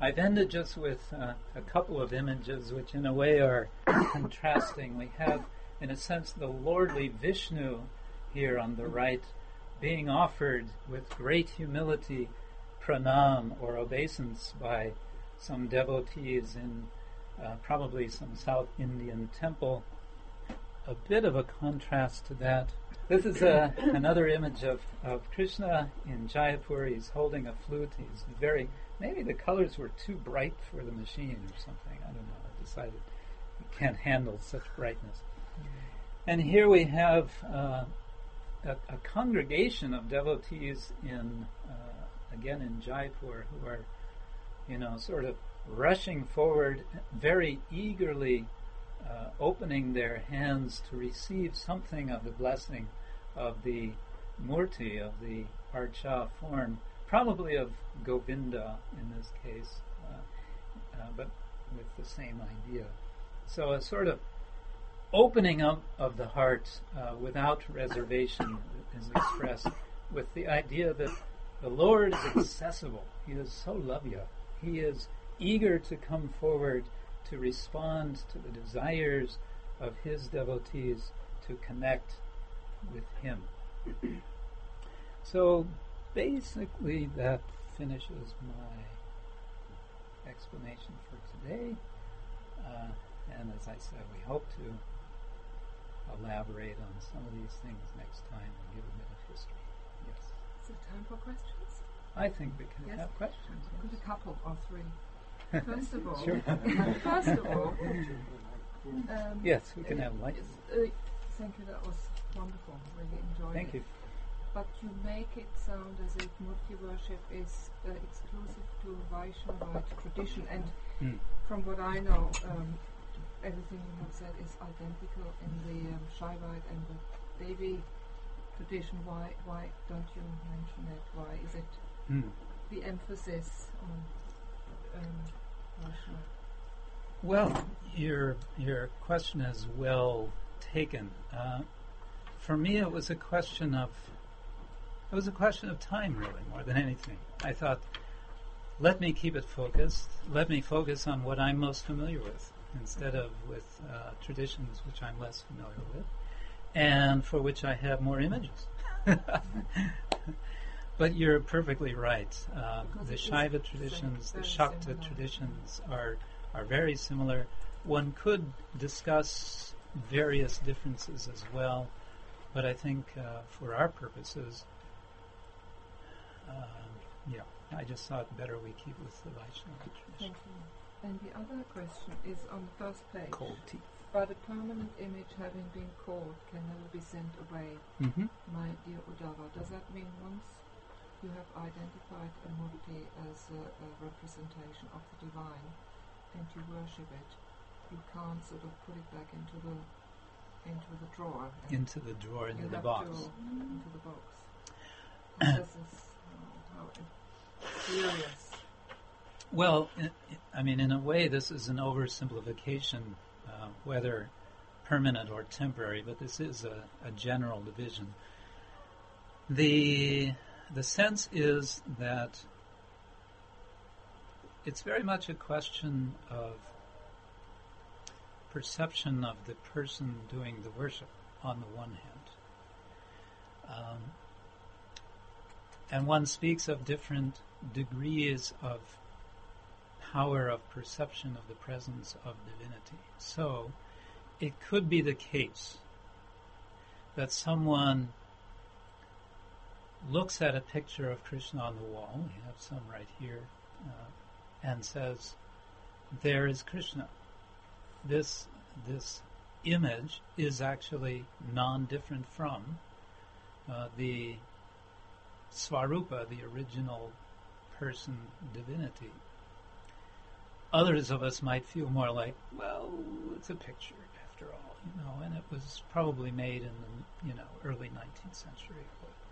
[SPEAKER 1] I've ended just with uh, a couple of images which in a way are contrasting. We have, in a sense, the lordly Vishnu here on the right being offered with great humility pranam or obeisance by some devotees in uh, probably some South Indian temple. A bit of a contrast to that. This is uh, another image of, of Krishna in Jaipur. He's holding a flute. He's very, maybe the colors were too bright for the machine or something. I don't know. I decided you can't handle such brightness. And here we have uh, a, a congregation of devotees in, uh, again in Jaipur, who are, you know, sort of rushing forward, very eagerly uh, opening their hands to receive something of the blessing of the murti, of the archa form, probably of Govinda in this case, uh, uh, but with the same idea. So a sort of opening up of the heart uh, without reservation is expressed with the idea that the Lord is accessible. He is so lavya. He is eager to come forward to respond to the desires of his devotees to connect with him. So basically that finishes my explanation for today. Uh, and as I said, we hope to elaborate on some of these things next time and give a bit of history. Yes.
[SPEAKER 5] Is it time for questions?
[SPEAKER 1] I think we can
[SPEAKER 5] Yes.
[SPEAKER 1] have questions.
[SPEAKER 5] I've got a couple or three. First of all,
[SPEAKER 1] Sure.
[SPEAKER 5] first of all, um,
[SPEAKER 1] Yes, we can
[SPEAKER 5] uh,
[SPEAKER 1] have lights.
[SPEAKER 5] Uh, thank you, that was wonderful. Really enjoyed
[SPEAKER 1] Thank
[SPEAKER 5] it.
[SPEAKER 1] you.
[SPEAKER 5] But you make it sound as if murti worship is uh, exclusive to Vaishnavite tradition, and
[SPEAKER 1] Mm.
[SPEAKER 5] from what I know, um, everything you have said is identical in the um, Shaivite and the Devi tradition. Why, why don't you mention it? Why is it
[SPEAKER 1] Mm.
[SPEAKER 5] the emphasis on um, Vaishnava?
[SPEAKER 1] Well, your your question is well taken. Uh, for me, it was a question of it was a question of time, really, more than anything. I thought, let me keep it focused. Let me focus on what I'm most familiar with, instead of with uh, traditions which I'm less familiar with, and for which I have more images. But you're perfectly right. Uh,
[SPEAKER 5] Because
[SPEAKER 1] the
[SPEAKER 5] it is
[SPEAKER 1] Shaiva
[SPEAKER 5] sa-
[SPEAKER 1] traditions, the
[SPEAKER 5] very
[SPEAKER 1] Shakta
[SPEAKER 5] similar.
[SPEAKER 1] traditions are are very similar. One could discuss various differences as well, but I think uh, for our purposes, um, yeah, I just thought better we keep with the Vaishnava tradition.
[SPEAKER 5] Thank you. And the other question is on the first page.
[SPEAKER 1] Cold tea.
[SPEAKER 5] But a permanent image having been called can never be sent away,
[SPEAKER 1] Mm-hmm.
[SPEAKER 5] my dear Uddhava. Does that mean once you have identified a murti as a, a representation of the divine and you worship it, you can't sort of put it back into the into the drawer? and
[SPEAKER 1] Into the drawer, into
[SPEAKER 5] you
[SPEAKER 1] the
[SPEAKER 5] have
[SPEAKER 1] box.
[SPEAKER 5] To, into the box. And this is uh, how serious.
[SPEAKER 1] Well, i I mean, in a way, this is an oversimplification, uh, whether permanent or temporary, but this is a, a general division. The the sense is that it's very much a question of perception of the person doing the worship, on the one hand. Um, and one speaks of different degrees of power of perception of the presence of divinity. So, it could be the case that someone looks at a picture of Krishna on the wall, we have some right here, uh, and says, there is Krishna. This, this image is actually non-different from uh, the Svarupa, the original person divinity. Others of us might feel more like, well, it's a picture after all, you know, and it was probably made in the, you know, early nineteenth century.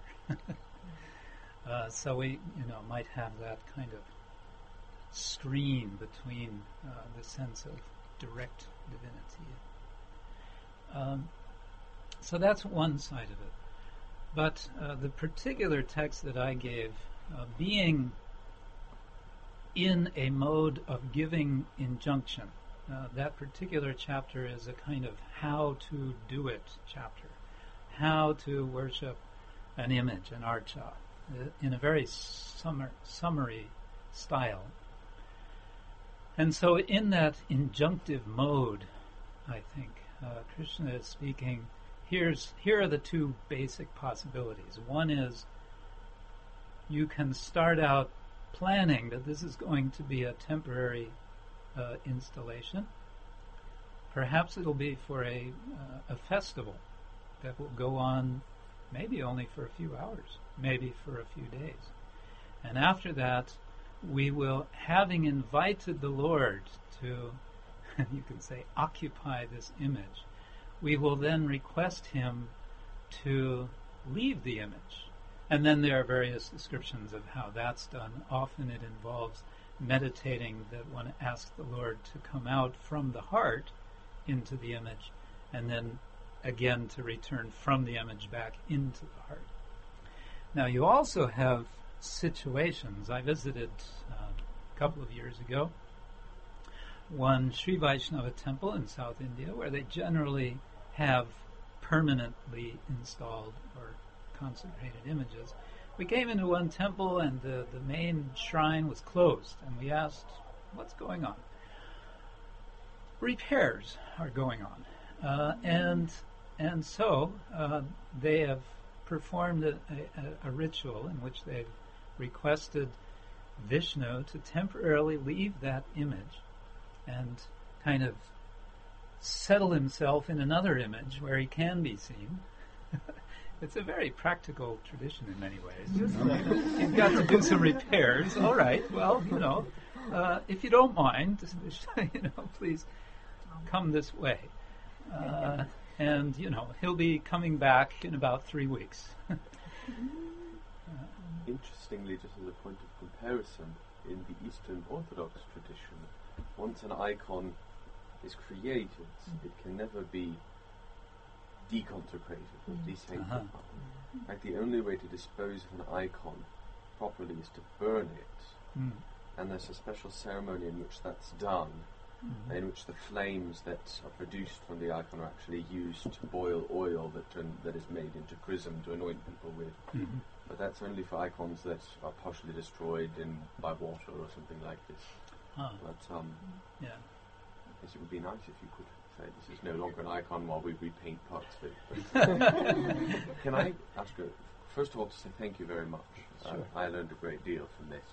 [SPEAKER 1] uh, so we, you know, might have that kind of screen between uh, the sense of direct divinity. Um, so that's one side of it. But uh, the particular text that I gave, uh, being in a mode of giving injunction. Uh, that particular chapter is a kind of how to do it chapter, how to worship an image, an archa, uh, in a very summer, summary style. And so in that injunctive mode, I think, uh, Krishna is speaking, here's here are the two basic possibilities. One is you can start out planning that this is going to be a temporary uh, installation. Perhaps it'll be for a, uh, a festival that will go on maybe only for a few hours, maybe for a few days. And after that, we will, having invited the Lord to, you can say, occupy this image, we will then request him to leave the image. And then there are various descriptions of how that's done. Often it involves meditating that one asks the Lord to come out from the heart into the image, and then again to return from the image back into the heart. Now you also have situations. I visited uh, a couple of years ago one Sri Vaishnava temple in South India where they generally have permanently installed or consecrated images. We came into one temple and the, the main shrine was closed, and we asked, what's going on? Repairs are going on. Uh, and and so uh, they have performed a, a, a ritual in which they've requested Vishnu to temporarily leave that image and kind of settle himself in another image where he can be seen. It's a very practical tradition in many ways. You know? You've got to do some repairs. All right, well, you know, uh, if you don't mind, you know, please come this way. Uh, and, you know, he'll be coming back in about three weeks. uh,
[SPEAKER 3] Interestingly, just as a point of comparison, in the Eastern Orthodox tradition, once an icon is created, mm. it can never be deconsecrated or
[SPEAKER 5] Mm.
[SPEAKER 3] desanctified.
[SPEAKER 1] Uh-huh.
[SPEAKER 3] In fact, the only way to dispose of an icon properly is to burn it.
[SPEAKER 1] Mm.
[SPEAKER 3] And there's a special ceremony in which that's done,
[SPEAKER 1] Mm-hmm.
[SPEAKER 3] in which the flames that are produced from the icon are actually used to boil oil that turn, that is made into chrism to anoint people with.
[SPEAKER 1] Mm-hmm.
[SPEAKER 3] But that's only for icons that are partially destroyed in by water or something like this.
[SPEAKER 1] Huh.
[SPEAKER 3] But um,
[SPEAKER 1] Yeah.
[SPEAKER 3] I guess it would be nice if you could say this is no longer an icon while we repaint parts of it. But can I ask you, first of all, to say thank you very much.
[SPEAKER 1] Sure.
[SPEAKER 3] Uh, I learned a great deal from this.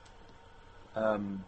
[SPEAKER 3] Um,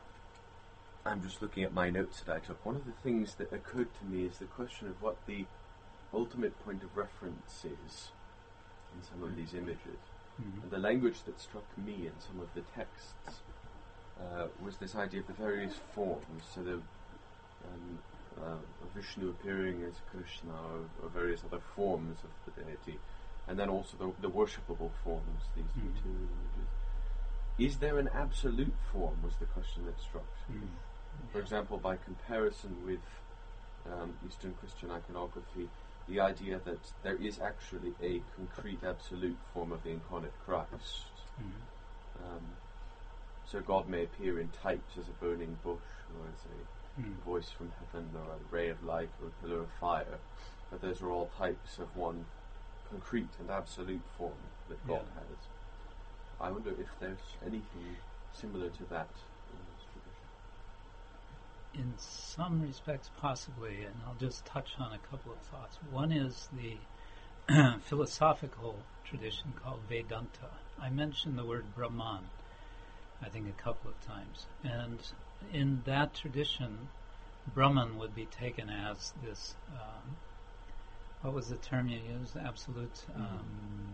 [SPEAKER 3] I'm just looking at my notes that I took. One of the things that occurred to me is the question of what the ultimate point of reference is in some of these images.
[SPEAKER 1] Mm-hmm.
[SPEAKER 3] And the language that struck me in some of the texts uh, was this idea of the various forms. So the um, uh, Vishnu appearing as Krishna, or, or various other forms of the deity, and then also the, the worshipable forms, these
[SPEAKER 1] Mm-hmm.
[SPEAKER 3] material images. Is there an absolute form, was the question that struck me.
[SPEAKER 1] Mm-hmm.
[SPEAKER 3] For example, by comparison with um, Eastern Christian iconography, the idea that there is actually a concrete absolute form of the incarnate Christ.
[SPEAKER 1] Mm-hmm.
[SPEAKER 3] Um, so God may appear in types as a burning bush, or as a
[SPEAKER 1] Mm-hmm.
[SPEAKER 3] voice from heaven, or a ray of light, or a pillar of fire. But those are all types of one concrete and absolute form that God
[SPEAKER 1] Yeah.
[SPEAKER 3] has. I wonder if there's anything similar to that in this tradition.
[SPEAKER 1] In some respects, possibly, and I'll just touch on a couple of thoughts. One is the philosophical tradition called Vedanta. I mentioned the word Brahman, I think, a couple of times. And in that tradition, Brahman would be taken as this, um, what was the term you used? Absolute... Um,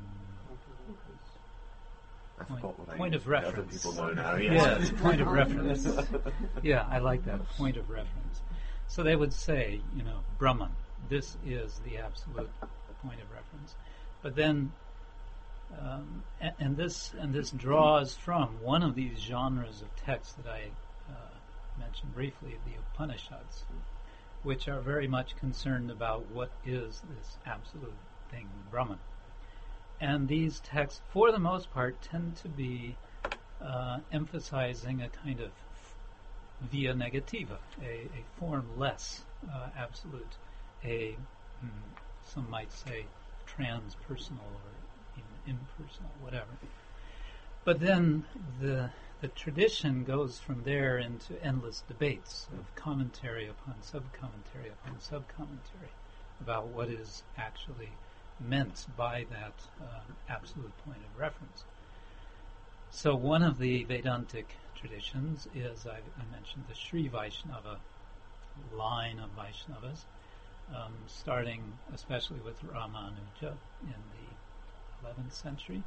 [SPEAKER 3] I
[SPEAKER 1] Point-
[SPEAKER 3] forgot what I
[SPEAKER 1] point
[SPEAKER 3] used,
[SPEAKER 1] of
[SPEAKER 3] but other
[SPEAKER 1] reference.
[SPEAKER 3] people know now.
[SPEAKER 1] Yes, point of reference. Yeah, I like that, point of reference. So they would say, you know, Brahman, this is the absolute point of reference. But then, um, and, and this and this draws from one of these genres of text that I uh, mentioned briefly, the Upanishads, which are very much concerned about what is this absolute thing, Brahman. And these texts, for the most part, tend to be uh, emphasizing a kind of via negativa, a, a form less uh, absolute, a mm, some might say transpersonal or even impersonal, whatever. But then the the tradition goes from there into endless debates of commentary upon sub-commentary upon sub-commentary about what is actually meant by that uh, absolute point of reference. So one of the Vedantic traditions is, I, I mentioned, the Sri Vaishnava line of Vaishnavas, um, starting especially with Ramanuja in the eleventh century.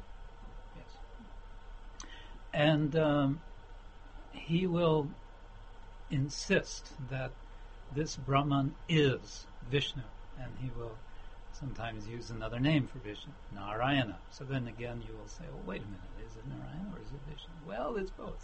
[SPEAKER 1] Yes. And um, he will insist that this Brahman is Vishnu, and he will sometimes use another name for Vishnu, Narayana. So then again you will say, oh, wait a minute, is it Narayana or is it Vishnu? Well, it's both.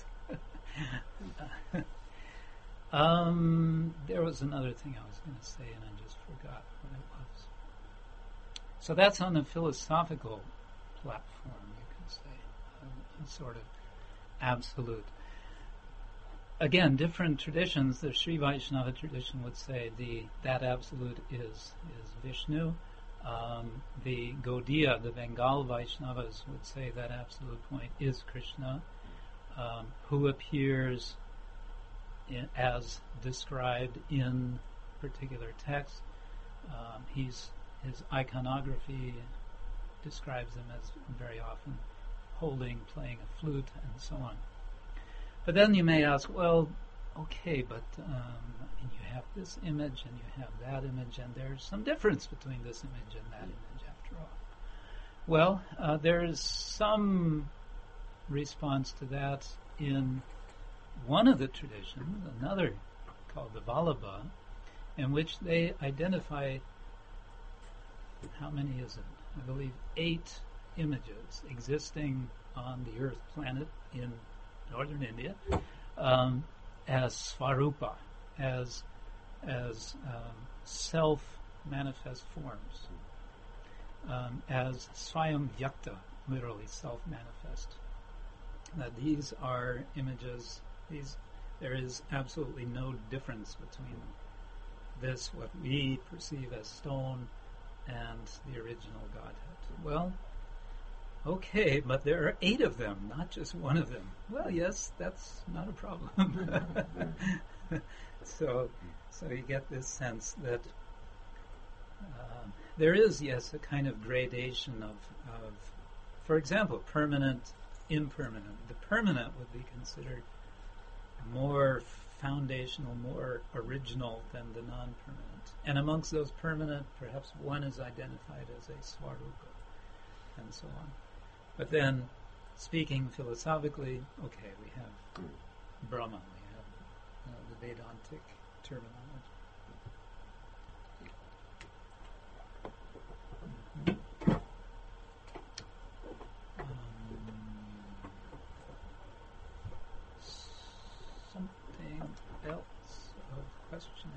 [SPEAKER 1] um, there was another thing I was going to say and I just forgot what it was. So that's on a philosophical platform, you can say, a, a sort of absolute. Again, different traditions. The Sri Vaishnava tradition would say the that absolute is is Vishnu. Um, the Gaudiya, the Bengal Vaishnavas, would say that absolute point is Krishna, um, who appears in, as described in particular text. Um, he's his iconography describes him as very often holding, playing a flute, and so on. But then you may ask, well, okay, but um, I mean, you have this image and you have that image, and there's some difference between this image and that image, after all. Well, uh, there is some response to that in one of the traditions, another called the Vallabha, in which they identify, how many is it? I believe eight images existing on the Earth planet in northern India, um, as Svarupa, as as um, self-manifest forms, um, as Swayam Vyakta, literally self-manifest. That these are images. These there is absolutely no difference between this, what we perceive as stone, and the original Godhead. Well, okay, but there are eight of them, not just one of them. Well, yes, that's not a problem. so, so you get this sense that uh, there is, yes, a kind of gradation of, of, for example, permanent, impermanent. The permanent would be considered more foundational, more original than the non-permanent. And amongst those permanent, perhaps one is identified as a Svarupa, and so on. But then, speaking philosophically, okay, we have Brahman, we have uh, the Vedantic terminology. Mm-hmm. Um, something else of questioning.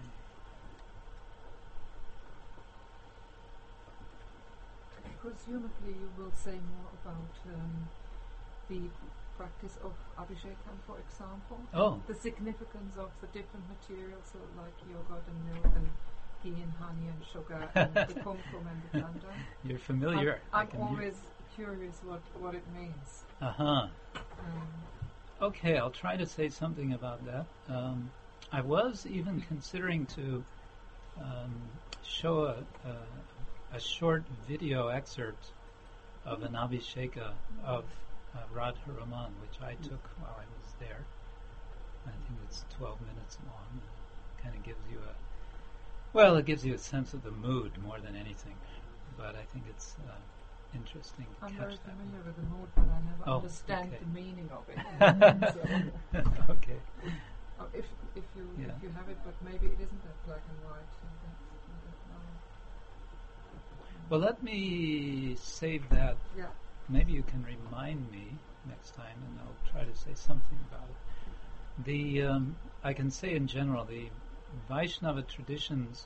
[SPEAKER 5] Presumably you will say more about um, the practice of Abhishekam, for example.
[SPEAKER 1] Oh.
[SPEAKER 5] The significance of the different materials, so like yogurt and milk and ghee and honey and sugar and the kumkum and the chanda.
[SPEAKER 1] You're familiar.
[SPEAKER 5] I'm, I'm always curious what, what it means.
[SPEAKER 1] Uh-huh.
[SPEAKER 5] Um,
[SPEAKER 1] Okay, I'll try to say something about that. Um, I was even considering to um, show a, a a short video excerpt of an Abhisheka of uh, Radharaman, which I took while I was there. I think it's twelve minutes long. It kind of gives you a, well, it gives you a sense of the mood more than anything. But I think it's uh, interesting to
[SPEAKER 5] I'm
[SPEAKER 1] catch
[SPEAKER 5] very
[SPEAKER 1] that.
[SPEAKER 5] familiar with the mood, but I never
[SPEAKER 1] Oh,
[SPEAKER 5] understand
[SPEAKER 1] okay.
[SPEAKER 5] the meaning of it. So,
[SPEAKER 1] Okay.
[SPEAKER 5] uh, if if you
[SPEAKER 1] Yeah.
[SPEAKER 5] if you have it, but maybe it isn't that black and white. So that's, I don't know.
[SPEAKER 1] Well, let me save that.
[SPEAKER 5] Yeah.
[SPEAKER 1] Maybe you can remind me next time, and I'll try to say something about it. The um, I can say in general, the Vaishnava traditions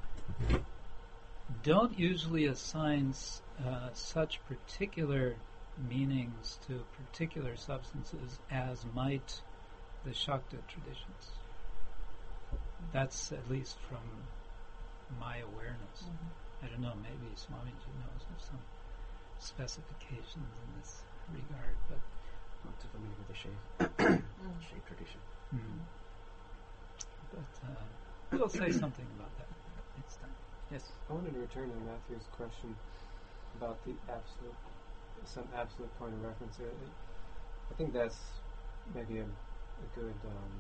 [SPEAKER 1] don't usually assign uh, such particular meanings to particular substances as might the Shakta traditions. That's at least from my awareness.
[SPEAKER 5] Mm-hmm.
[SPEAKER 1] I don't know, maybe Swamiji knows of some specifications in this regard, but
[SPEAKER 6] Not too familiar with the shape,
[SPEAKER 5] Mm.
[SPEAKER 6] shape tradition.
[SPEAKER 1] mm. but uh, we'll say something about that next time. Yes.
[SPEAKER 7] I wanted to return to Matthew's question about the absolute, some absolute point of reference there. It- I think that's maybe a, a good um,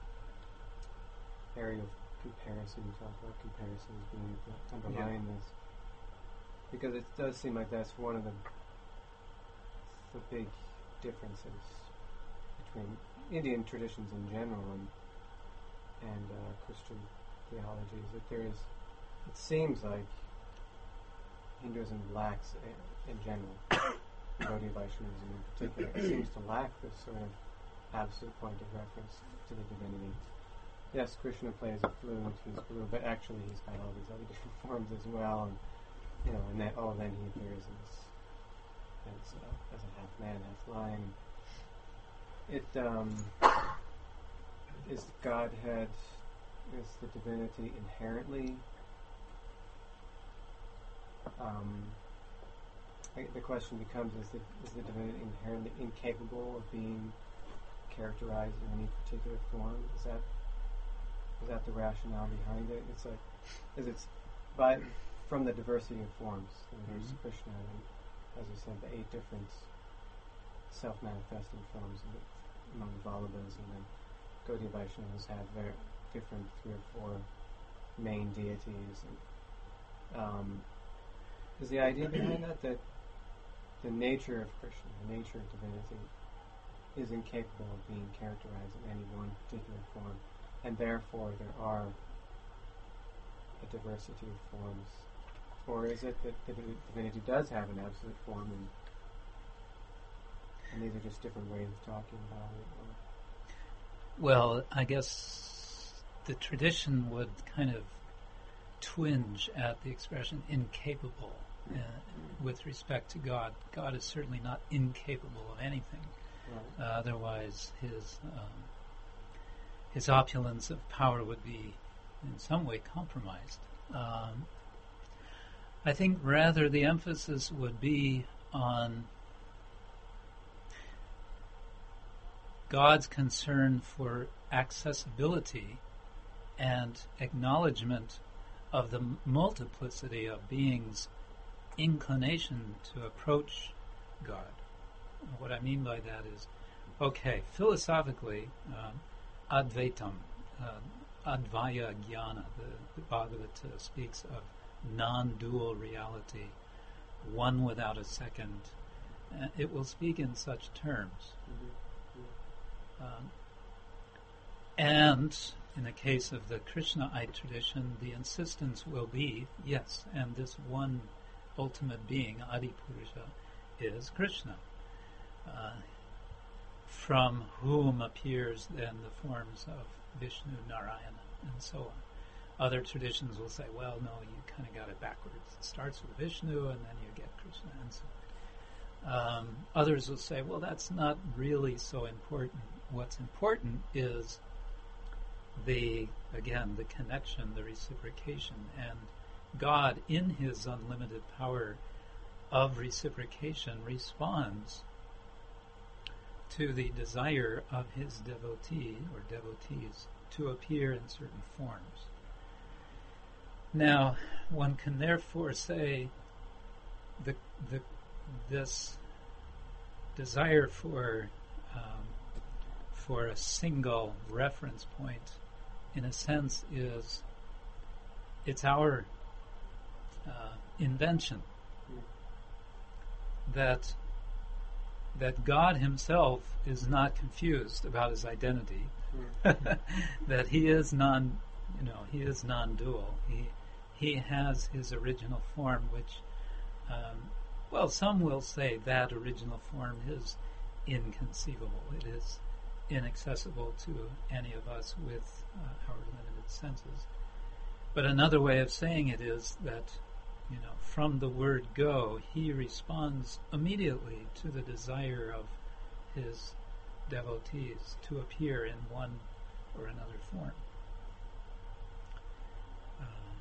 [SPEAKER 7] area of comparison. You talk about comparisons being the- underlying this, because it does seem like that's one of the the big differences between Indian traditions in general and and uh, Christian theology is that there is. It seems like Hinduism lacks, uh, in general, Gaudiya Vaishnavism in particular, it seems to lack this sort of absolute point of reference to the divinity. Yes, Krishna plays a flute, he's blue, but actually he's got all these other different forms as well, and you know, and then oh, then he appears as as, uh, as a half man, half lion. It um, is Godhead, is the divinity inherently. Um, I, the question becomes: Is the is the divinity inherently incapable of being characterized in any particular form? Is that is that the rationale behind it? It's like, is it's by from the diversity of forms. So there's
[SPEAKER 1] Mhm.
[SPEAKER 7] Krishna, and as you said, the eight different self-manifesting forms of it, among the Vallabhas, and then Gaudiya Vaishnavas have their different three or four main deities. And, um, is the idea behind that that the nature of Krishna, the nature of divinity, is incapable of being characterized in any one particular form, and therefore there are a diversity of forms? Or is it that the div- divinity does have an absolute form, and, and these are just different ways of talking about it? Or
[SPEAKER 1] Well, I guess the tradition would kind of twinge at the expression incapable uh, with respect to God. God is certainly not incapable of anything. Uh,
[SPEAKER 7] Right.
[SPEAKER 1] otherwise, his um, his opulence of power would be in some way compromised. Um, I think rather the emphasis would be on God's concern for accessibility and acknowledgement of the m- multiplicity of beings' inclination to approach God. What I mean by that is, okay, philosophically, um, Advaitam, uh, Advaya Jnana, the, the Bhagavata speaks of non-dual reality, one without a second. Uh, it will speak in such terms.
[SPEAKER 7] Mhm.
[SPEAKER 1] Um, and in the case of the Krishnaite tradition, the insistence will be, yes, and this one ultimate being, Adipurusha, is Krishna, uh, from whom appears then the forms of Vishnu, Narayana, and so on. Other traditions will say, well, no, you kind of got it backwards. It starts with Vishnu, and then you get Krishna, and so on. Um, others will say, well, that's not really so important. What's important is the, again, the connection, the reciprocation, and God, in his unlimited power of reciprocation, responds to the desire of his devotee or devotees to appear in certain forms. Now, one can therefore say the the this desire for um, for a single reference point, in a sense, is it's our uh, invention that that God himself is not confused about his identity,
[SPEAKER 7] Mm.
[SPEAKER 1] that he is non, you know, he is non-dual. He he has his original form, which, um, well, some will say that original form is inconceivable. It is inaccessible to any of us with uh, our limited senses. But another way of saying it is that you know, from the word go, he responds immediately to the desire of his devotees to appear in one or another form. Um,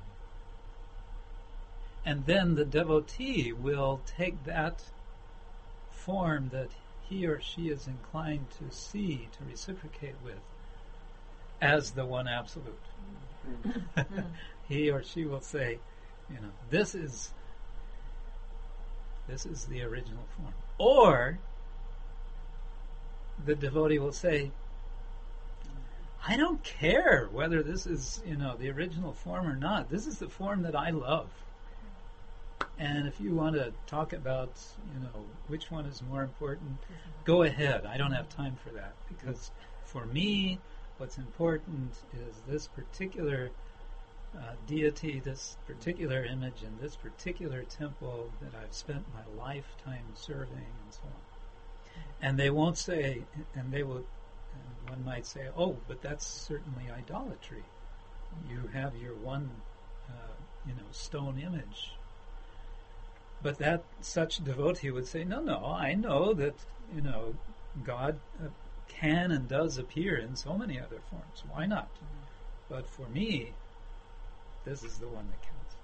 [SPEAKER 1] and then the devotee will take that form that he or she is inclined to see, to reciprocate with, as the one absolute. He or she will say, you know, this is this is the original form. Or the devotee will say, I don't care whether this is, you know, the original form or not. This is the form that I love. And if you want to talk about, you know, which one is more important, go ahead. I don't have time for that, because for me, what's important is this particular uh, deity, this particular image, in this particular temple that I've spent my lifetime serving, and so on. And they won't say, and they will, and one might say, oh, but that's certainly idolatry. You have your one, uh, you know, stone image. But that such devotee would say, no, no, I know that, you know, God uh, can and does appear in so many other forms. Why not? But for me, this is the one that counts.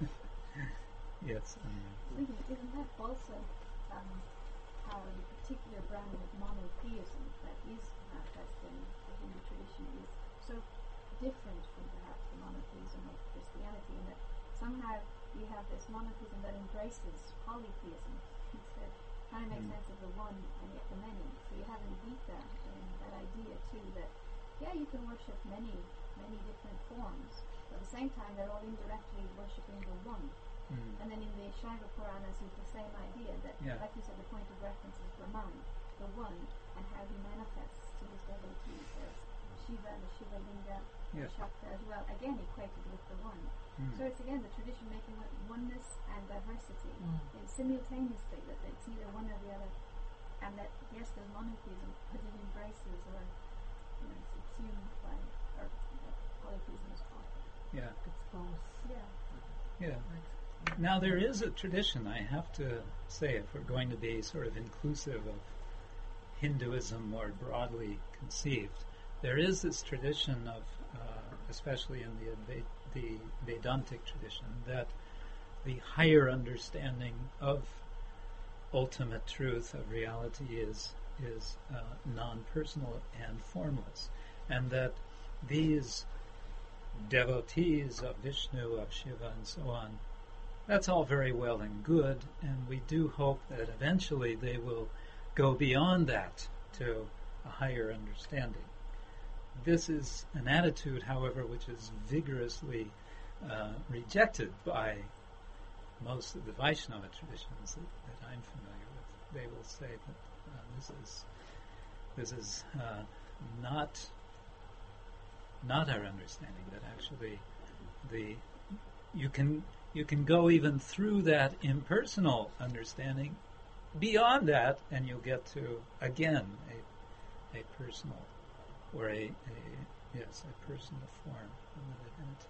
[SPEAKER 1] Yes. Um,
[SPEAKER 4] Isn't isn't that also um, how the particular brand of monotheism that is manifest in the Hindu tradition is so different from perhaps the monotheism of Christianity, in that somehow you have this monotheism that embraces polytheism instead, trying to make
[SPEAKER 1] Mm.
[SPEAKER 4] sense of the one and yet the many. So you have in Gita um, that idea too that, yeah, you can worship many, many different forms, but at the same time they're all indirectly worshipping the one.
[SPEAKER 1] mm,
[SPEAKER 4] And then in the Shaiva Puranas is the same idea that,
[SPEAKER 1] Yeah.
[SPEAKER 4] like you said, the point of reference is Brahman, the one, and how he manifests to his devotees as Shiva, the Shiva Linga,
[SPEAKER 1] Yes.
[SPEAKER 4] Shakta as well, again equated with the one.
[SPEAKER 1] mm.
[SPEAKER 4] So it's again the tradition making it oneness and diversity
[SPEAKER 5] Mm.
[SPEAKER 4] in simultaneously, that it's either one or the other, and that yes, there's monotheism, but it embraces or you know, subsumed by or uh, polytheism is part of it.
[SPEAKER 1] Yeah.
[SPEAKER 5] It's both.
[SPEAKER 4] Yeah.
[SPEAKER 1] Yeah. Now there is a tradition, I have to say, if we're going to be sort of inclusive of Hinduism more broadly conceived, there is this tradition of, uh, especially in the Adva- the Vedantic tradition, that the higher understanding of ultimate truth, of reality, is is uh, non-personal and formless, and that these devotees of Vishnu, of Shiva, and so on, that's all very well and good, and we do hope that eventually they will go beyond that to a higher understanding. This is an attitude, however, which is vigorously uh, rejected by most of the Vaishnava traditions that, that I'm familiar with. They will say that uh, this is this is uh, not not our understanding. That actually the you can you can go even through that impersonal understanding beyond that, and you'll get to again a a personal or a, a yes a personal form of the divinity.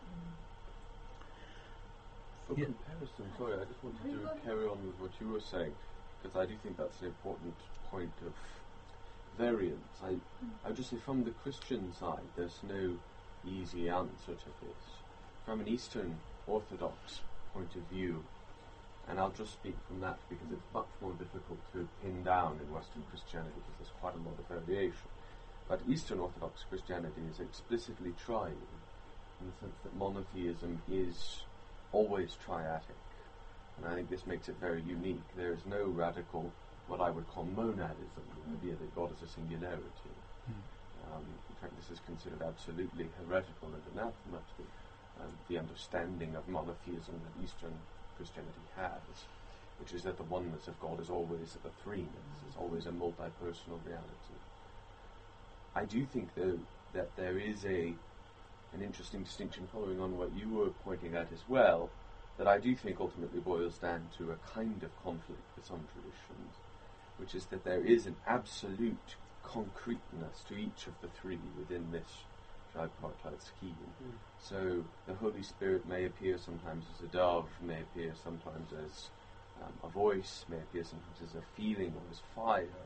[SPEAKER 3] For
[SPEAKER 1] Yeah.
[SPEAKER 3] comparison, sorry, I just wanted to carry on with what you were saying, because I do think that's an important point of variance. I, I would just say from the Christian side, there's no easy answer to this. From an Eastern Orthodox point of view, and I'll just speak from that because it's much more difficult to pin down in Western Christianity because there's quite a lot of variation. But Eastern Orthodox Christianity is explicitly triune in the sense that monotheism is always triadic. And I think this makes it very unique. There is no radical, what I would call monadism, the idea that God is a singularity.
[SPEAKER 1] Hmm.
[SPEAKER 3] Um, in fact, this is considered absolutely heretical and anathema to um, the understanding of monotheism that Eastern Christianity has, which is that the oneness of God is always a threeness, is always a multi-personal reality. I do think, though, that there is a an interesting distinction following on what you were pointing at as well, that I do think ultimately boils down to a kind of conflict with some traditions, which is that there is an absolute concreteness to each of the three within this tripartite scheme.
[SPEAKER 7] Mm.
[SPEAKER 3] So the Holy Spirit may appear sometimes as a dove, may appear sometimes as um, a voice, may appear sometimes as a feeling or as fire.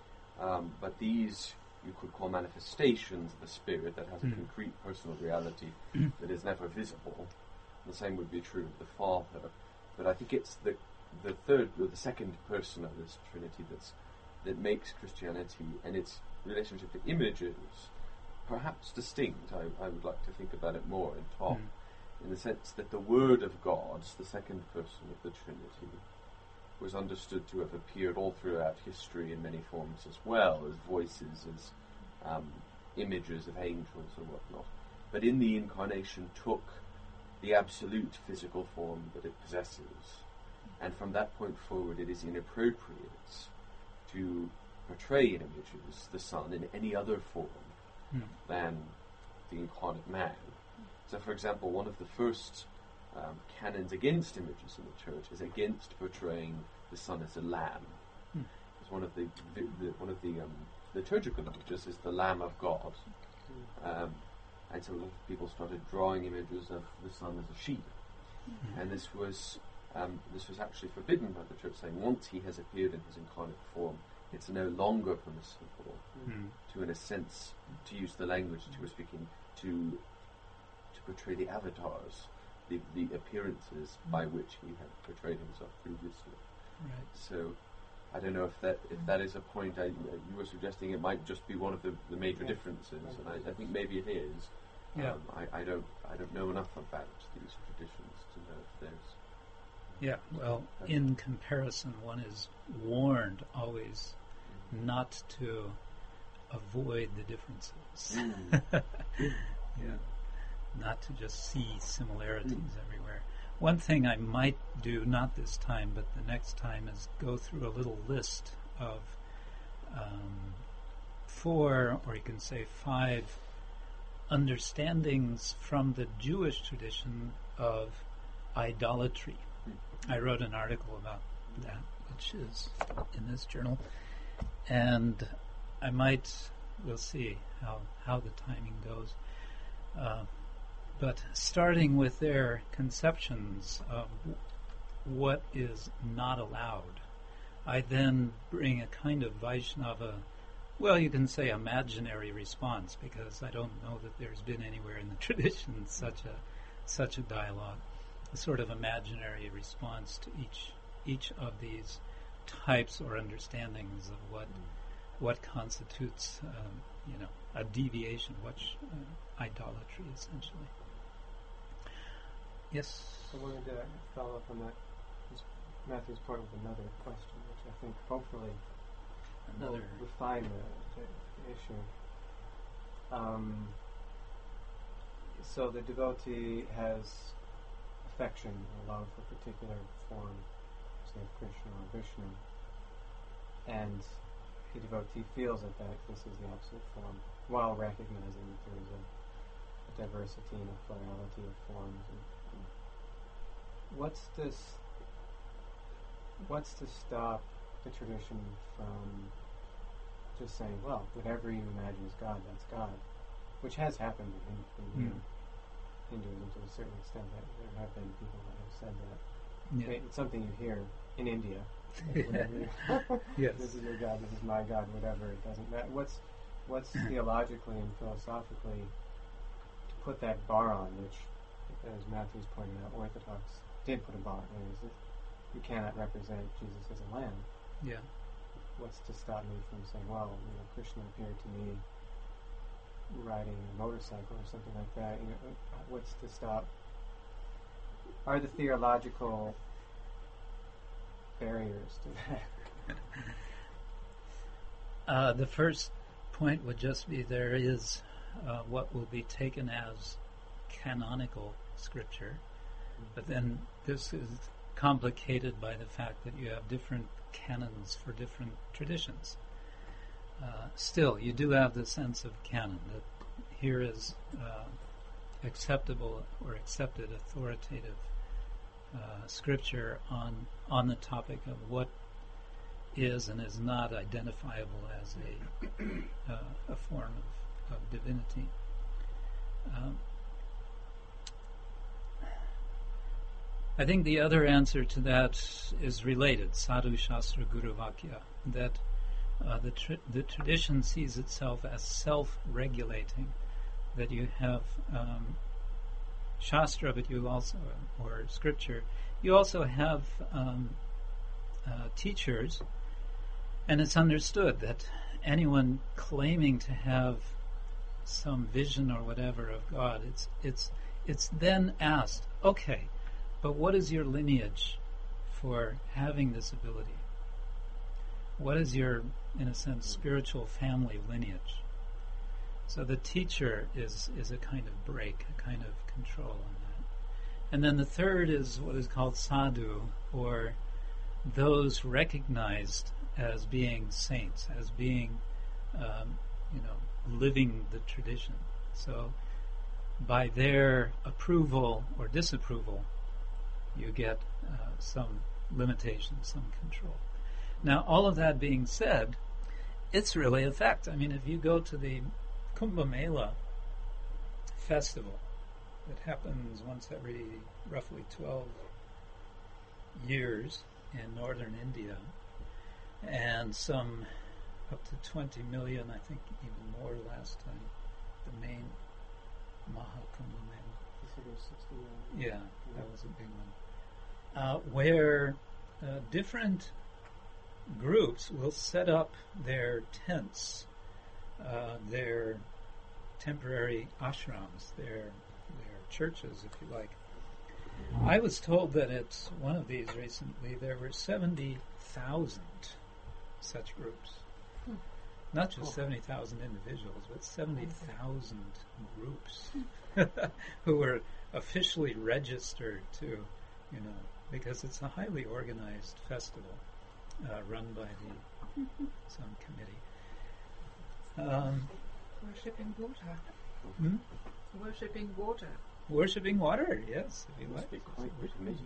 [SPEAKER 3] Um, but these you could call manifestations of the Spirit that has a
[SPEAKER 1] Mm.
[SPEAKER 3] concrete personal reality that is never visible. The same would be true of the Father. But I think it's the the third or the second person of this Trinity that's that makes Christianity and its relationship to images perhaps distinct. I, I would like to think about it more and talk
[SPEAKER 1] Mm.
[SPEAKER 3] in the sense that the Word of God, the second person of the Trinity, was understood to have appeared all throughout history in many forms as well, as voices, as um, images of angels or whatnot. But in the Incarnation took the absolute physical form that it possesses. And from that point forward, it is inappropriate to portray in images the Son in any other form
[SPEAKER 1] Mm.
[SPEAKER 3] than the incarnate man. So, for example, one of the first um, canons against images in the Church is against portraying the Son as a lamb.
[SPEAKER 1] Mm.
[SPEAKER 3] It's one of the, the, the one of the um, liturgical images is the Lamb of God, um, and so a lot of people started drawing images of the Son as a sheep.
[SPEAKER 1] Mm.
[SPEAKER 3] And this was um, this was actually forbidden by the Church, saying once he has appeared in his incarnate form, it's no longer permissible
[SPEAKER 1] Mm.
[SPEAKER 3] to, in a sense, to use the language that you were speaking, to to portray the avatars, the, the appearances by which he had portrayed himself previously.
[SPEAKER 1] Right.
[SPEAKER 3] So, I don't know if that if that is a point. I, you were suggesting it might just be one of the, the major
[SPEAKER 7] Yeah.
[SPEAKER 3] differences, and I, I think maybe it is.
[SPEAKER 1] Yeah.
[SPEAKER 3] Um, I, I don't I don't know enough about these traditions to know if there's.
[SPEAKER 1] Yeah, well, in comparison, one is warned always not to avoid the differences.
[SPEAKER 3] Mm.
[SPEAKER 1] Yeah, not to just see similarities everywhere. One thing I might do, not this time, but the next time, is go through a little list of um, four, or you can say five, understandings from the Jewish tradition of idolatry. I wrote an article about that, which is in this journal, and I might, we'll see how, how the timing goes. Uh, but starting with their conceptions of w- what is not allowed, I then bring a kind of Vaishnava, well, you can say imaginary response, because I don't know that there's been anywhere in the tradition such a such a dialogue, a sort of imaginary response to each each of these types or understandings of what what constitutes, um, you know, a deviation, what's uh, idolatry, essentially. Yes.
[SPEAKER 7] I wanted to follow up on that, this Matthew's point with another question, which I think hopefully will
[SPEAKER 1] Another.
[SPEAKER 7] refine the, the, the issue. Um, so the devotee has affection or love for a particular form, say of Krishna or Vishnu, and the devotee feels that, that this is the absolute form, while recognizing that there is a, a diversity and a plurality of forms. And, and what's this? What's to stop the tradition from just saying, well, whatever you imagine is God, that's God, which has happened in, in
[SPEAKER 1] Mm.
[SPEAKER 7] Hinduism to a certain extent. That there have been people that have said that.
[SPEAKER 1] Yeah.
[SPEAKER 7] It's something you hear in India. Whatever you-
[SPEAKER 1] Yes.
[SPEAKER 7] This is your God, this is my God, whatever, it doesn't matter. What's, what's theologically and philosophically to put that bar on, which, as Matthew's pointed out, Orthodox did put a bar on, is that you cannot represent Jesus as a lamb.
[SPEAKER 1] Yeah.
[SPEAKER 7] What's to stop me from saying, well, you know, Krishna appeared to me riding a motorcycle or something like that? You know, what's to stop? Are the theological barriers to that?
[SPEAKER 1] Uh, the first point would just be there is uh, what will be taken as canonical scripture, but then this is complicated by the fact that you have different canons for different traditions. Uh, still, you do have the sense of canon, that here is uh, acceptable or accepted authoritative uh, scripture on on the topic of what is and is not identifiable as a uh, a form of, of divinity. Um, I think the other answer to that is related, Sadhu Shastra Guru Vakya, that uh, the, tr- the tradition sees itself as self-regulating, that you have um, Shastra, but you also, or scripture, you also have um, uh, teachers, and it's understood that anyone claiming to have some vision or whatever of God, it's it's it's then asked, okay, but what is your lineage for having this ability? What is your, in a sense, spiritual family lineage? So the teacher is, is a kind of break, a kind of control on that. And then the third is what is called sadhu, or those recognized as being saints, as being, um, you know, living the tradition. So by their approval or disapproval, you get uh, some limitation, some control. Now, all of that being said, it's really a fact. I mean, if you go to the Kumbh Mela festival that happens once every roughly twelve years in northern India, and some up to twenty million, I think even more last time, the main Mahakumbh Mela. Yeah, that was a big one. Uh, where uh, different groups will set up their tents, uh, their temporary ashrams, their their churches, if you like. I was told that at one of these recently there were seventy thousand such groups. Hmm. Not just oh. seventy thousand individuals, but seventy thousand groups who were officially registered to, you know, because it's a highly organized festival uh, run by the some committee. Um,
[SPEAKER 5] Worshipping water.
[SPEAKER 1] Hmm?
[SPEAKER 5] Worshipping water.
[SPEAKER 1] Worshipping water, yes, if you like.
[SPEAKER 3] Be quite
[SPEAKER 1] Worshipping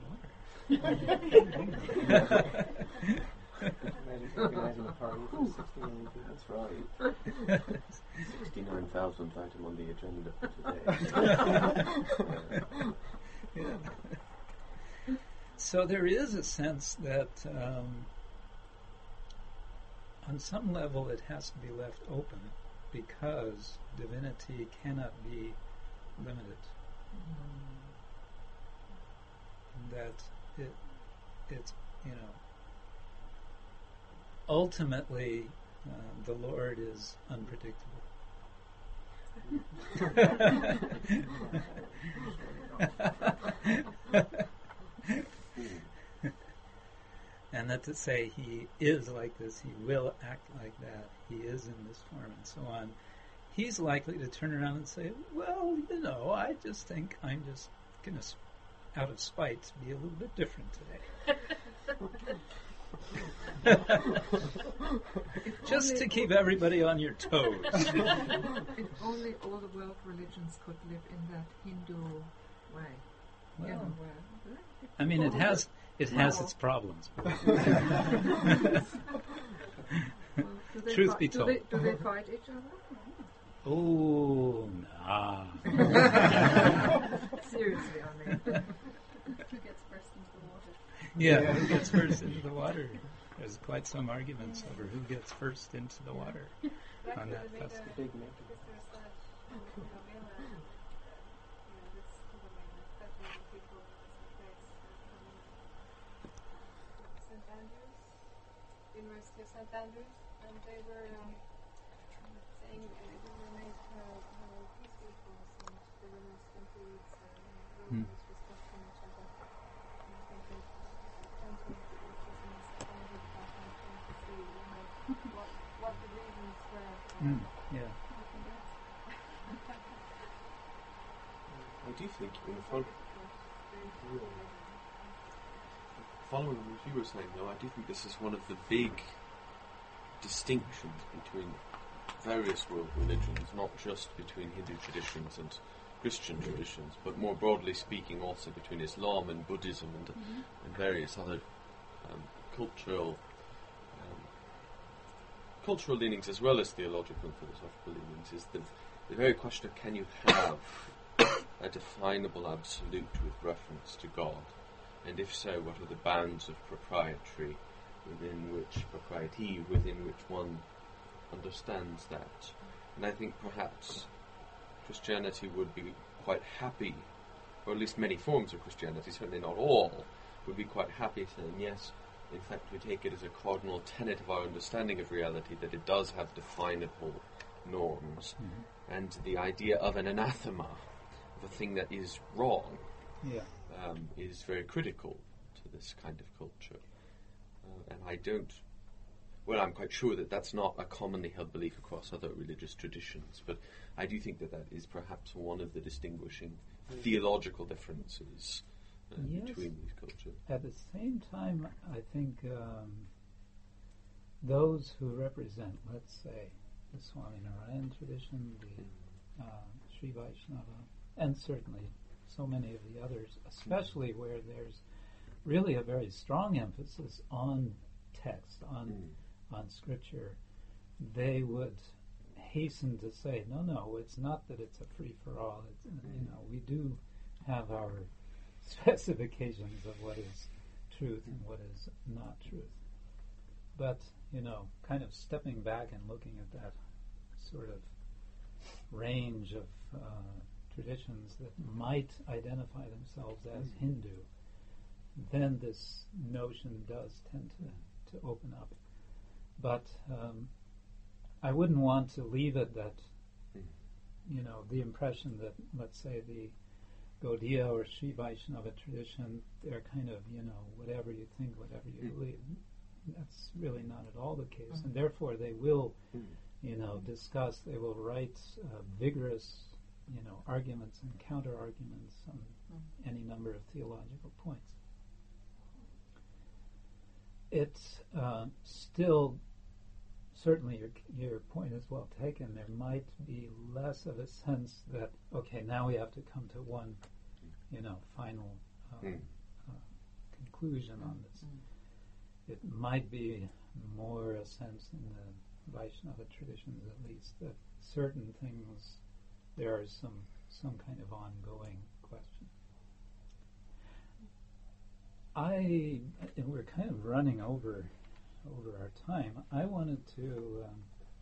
[SPEAKER 3] water.
[SPEAKER 7] Imagine organizing a party for sixty million people.
[SPEAKER 3] That's right. sixty-nine thousandth item on the agenda for today.
[SPEAKER 1] Yeah. So there is a sense that um, on some level it has to be left open because divinity cannot be limited. Mm. That it, it's, you know, ultimately uh, the Lord is unpredictable. And that to say he is like this, he will act like that, he is in this form and so on, he's likely to turn around and say, well, you know, I just think I'm just going to, out of spite, be a little bit different today. Just to keep everybody on your toes.
[SPEAKER 5] If only all the world religions could live in that Hindu way.
[SPEAKER 1] Well,
[SPEAKER 5] yeah, well,
[SPEAKER 1] I mean, it has it has
[SPEAKER 5] well.
[SPEAKER 1] its problems.
[SPEAKER 5] Well, do they
[SPEAKER 1] Truth
[SPEAKER 5] fi-
[SPEAKER 1] be
[SPEAKER 5] do
[SPEAKER 1] told.
[SPEAKER 5] they, do they fight each other?
[SPEAKER 1] Oh, nah.
[SPEAKER 5] Seriously, I mean.
[SPEAKER 4] Who gets first into the water?
[SPEAKER 1] Yeah, who gets first into the water? There's quite some arguments over who gets first into the water on that festival.
[SPEAKER 7] Big make.
[SPEAKER 8] University of Saint Andrews, and they were um, saying uh, they were made uh, uh, peace equals, and they were not complete uh,
[SPEAKER 1] Hmm.
[SPEAKER 8] rulers respecting each other. And I think that plenty of criticism is founded back in twenty-three, you know, what, what the reasons were for
[SPEAKER 1] Mm, yeah.
[SPEAKER 3] I do think, in the fol- following what you were saying, though, I do think this is one of the big distinctions between various world religions, not just between Hindu traditions and Christian traditions, but more broadly speaking also between Islam and Buddhism and,
[SPEAKER 4] Mm-hmm.
[SPEAKER 3] and various other um, cultural um, cultural leanings as well as theological and philosophical leanings, is that the very question of can you have a definable absolute with reference to God, and if so, what are the bounds of proprietary within which propriety within which one understands that? And I think perhaps Christianity would be quite happy, or at least many forms of Christianity, certainly not all, would be quite happy saying, yes, in fact we take it as a cardinal tenet of our understanding of reality that it does have definable norms,
[SPEAKER 1] Mm-hmm.
[SPEAKER 3] and the idea of an anathema, of a thing that is wrong,
[SPEAKER 1] Yeah.
[SPEAKER 3] um, is very critical to this kind of culture. Uh, and I don't, well, I'm quite sure that that's not a commonly held belief across other religious traditions, but I do think that that is perhaps one of the distinguishing theological differences uh,
[SPEAKER 1] Yes.
[SPEAKER 3] between these cultures.
[SPEAKER 1] At the same time, I think um, those who represent, let's say, the Swaminarayan tradition, the uh, Sri Vaishnava, and certainly so many of the others, especially where there's really a very strong emphasis on text, on
[SPEAKER 3] Mm.
[SPEAKER 1] on scripture, they would hasten to say, no, no, it's not that it's a free-for-all. It's, uh, you know, we do have our specifications of what is truth and what is not truth. But, you know, kind of stepping back and looking at that sort of range of uh, traditions that might identify themselves as
[SPEAKER 3] Mm.
[SPEAKER 1] Hindu, then this notion does tend to, to open up. But um, I wouldn't want to leave it that,
[SPEAKER 3] Mm.
[SPEAKER 1] you know, the impression that, let's say, the Gaudiya or Sri Vaishnava tradition, they're kind of, you know, whatever you think, whatever you
[SPEAKER 3] Mm.
[SPEAKER 1] believe. That's really not at all the case. And therefore they will,
[SPEAKER 3] Mm.
[SPEAKER 1] you know, discuss, they will write uh, vigorous, you know, arguments and counter-arguments on
[SPEAKER 5] Mm.
[SPEAKER 1] any number of theological points. It's uh, still, certainly your, your point is well taken, there might be less of a sense that, okay, now we have to come to one, you know, final uh,
[SPEAKER 3] Mm.
[SPEAKER 1] uh, conclusion on this.
[SPEAKER 5] Mm.
[SPEAKER 1] It might be more a sense in the Vaishnava traditions, at least, that certain things, there is some some kind of ongoing question. I, and we're kind of running over over our time. I wanted to um,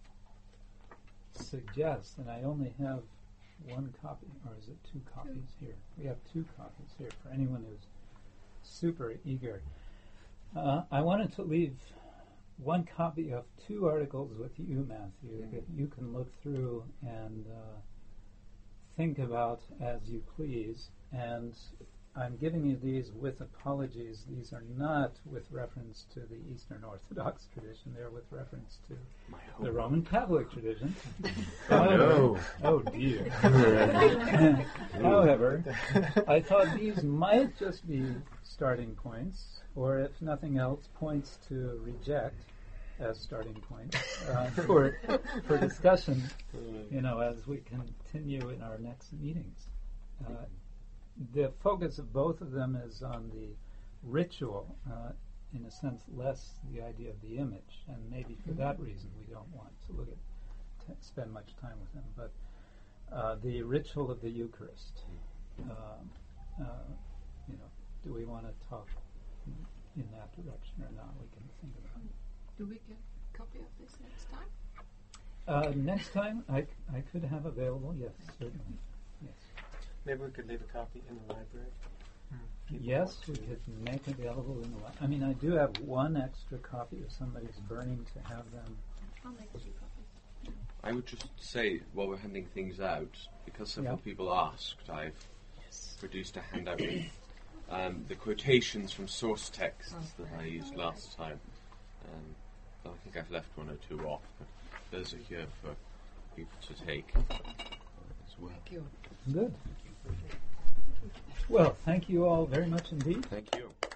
[SPEAKER 1] suggest, and I only have one copy, or is it two copies here? We have two copies here for anyone who's super eager. Uh, I wanted to leave one copy of two articles with you, Matthew,
[SPEAKER 3] Mm.
[SPEAKER 1] that you can look through and uh, think about as you please. And I'm giving you these with apologies. These are not with reference to the Eastern Orthodox tradition. They're with reference to
[SPEAKER 3] My
[SPEAKER 1] the
[SPEAKER 3] hope.
[SPEAKER 1] Roman Catholic tradition.
[SPEAKER 6] no.
[SPEAKER 1] Oh dear. However, I thought these might just be starting points, or if nothing else, points to reject as starting points uh, for for discussion, you know, as we continue in our next meetings. Uh, the focus of both of them is on the ritual, uh, in a sense, less the idea of the image, and maybe for that reason we don't want to look at t- spend much time with them. But uh, the ritual of the Eucharist, um, uh, you know, do we want to talk in that direction or not? We can think about it.
[SPEAKER 5] Do we get a copy of this next time?
[SPEAKER 1] Uh, next time, I, c- I could have available, yes, certainly. Yes,
[SPEAKER 7] Maybe we could leave a copy in the library. People
[SPEAKER 1] yes,
[SPEAKER 7] want
[SPEAKER 1] we
[SPEAKER 7] to-
[SPEAKER 1] could make available in the. Li- I mean, I do have one extra copy if somebody's burning to have them.
[SPEAKER 4] I'll make two copies.
[SPEAKER 3] I would just say, while we're handing things out, because several
[SPEAKER 1] Yeah.
[SPEAKER 3] people asked, I've produced a handout with um, the quotations from source texts that I used last time. Um, I think I've left one or two off, but those are here for people to take as well.
[SPEAKER 5] Thank you.
[SPEAKER 1] Good. Well, thank you all very much indeed.
[SPEAKER 3] Thank you.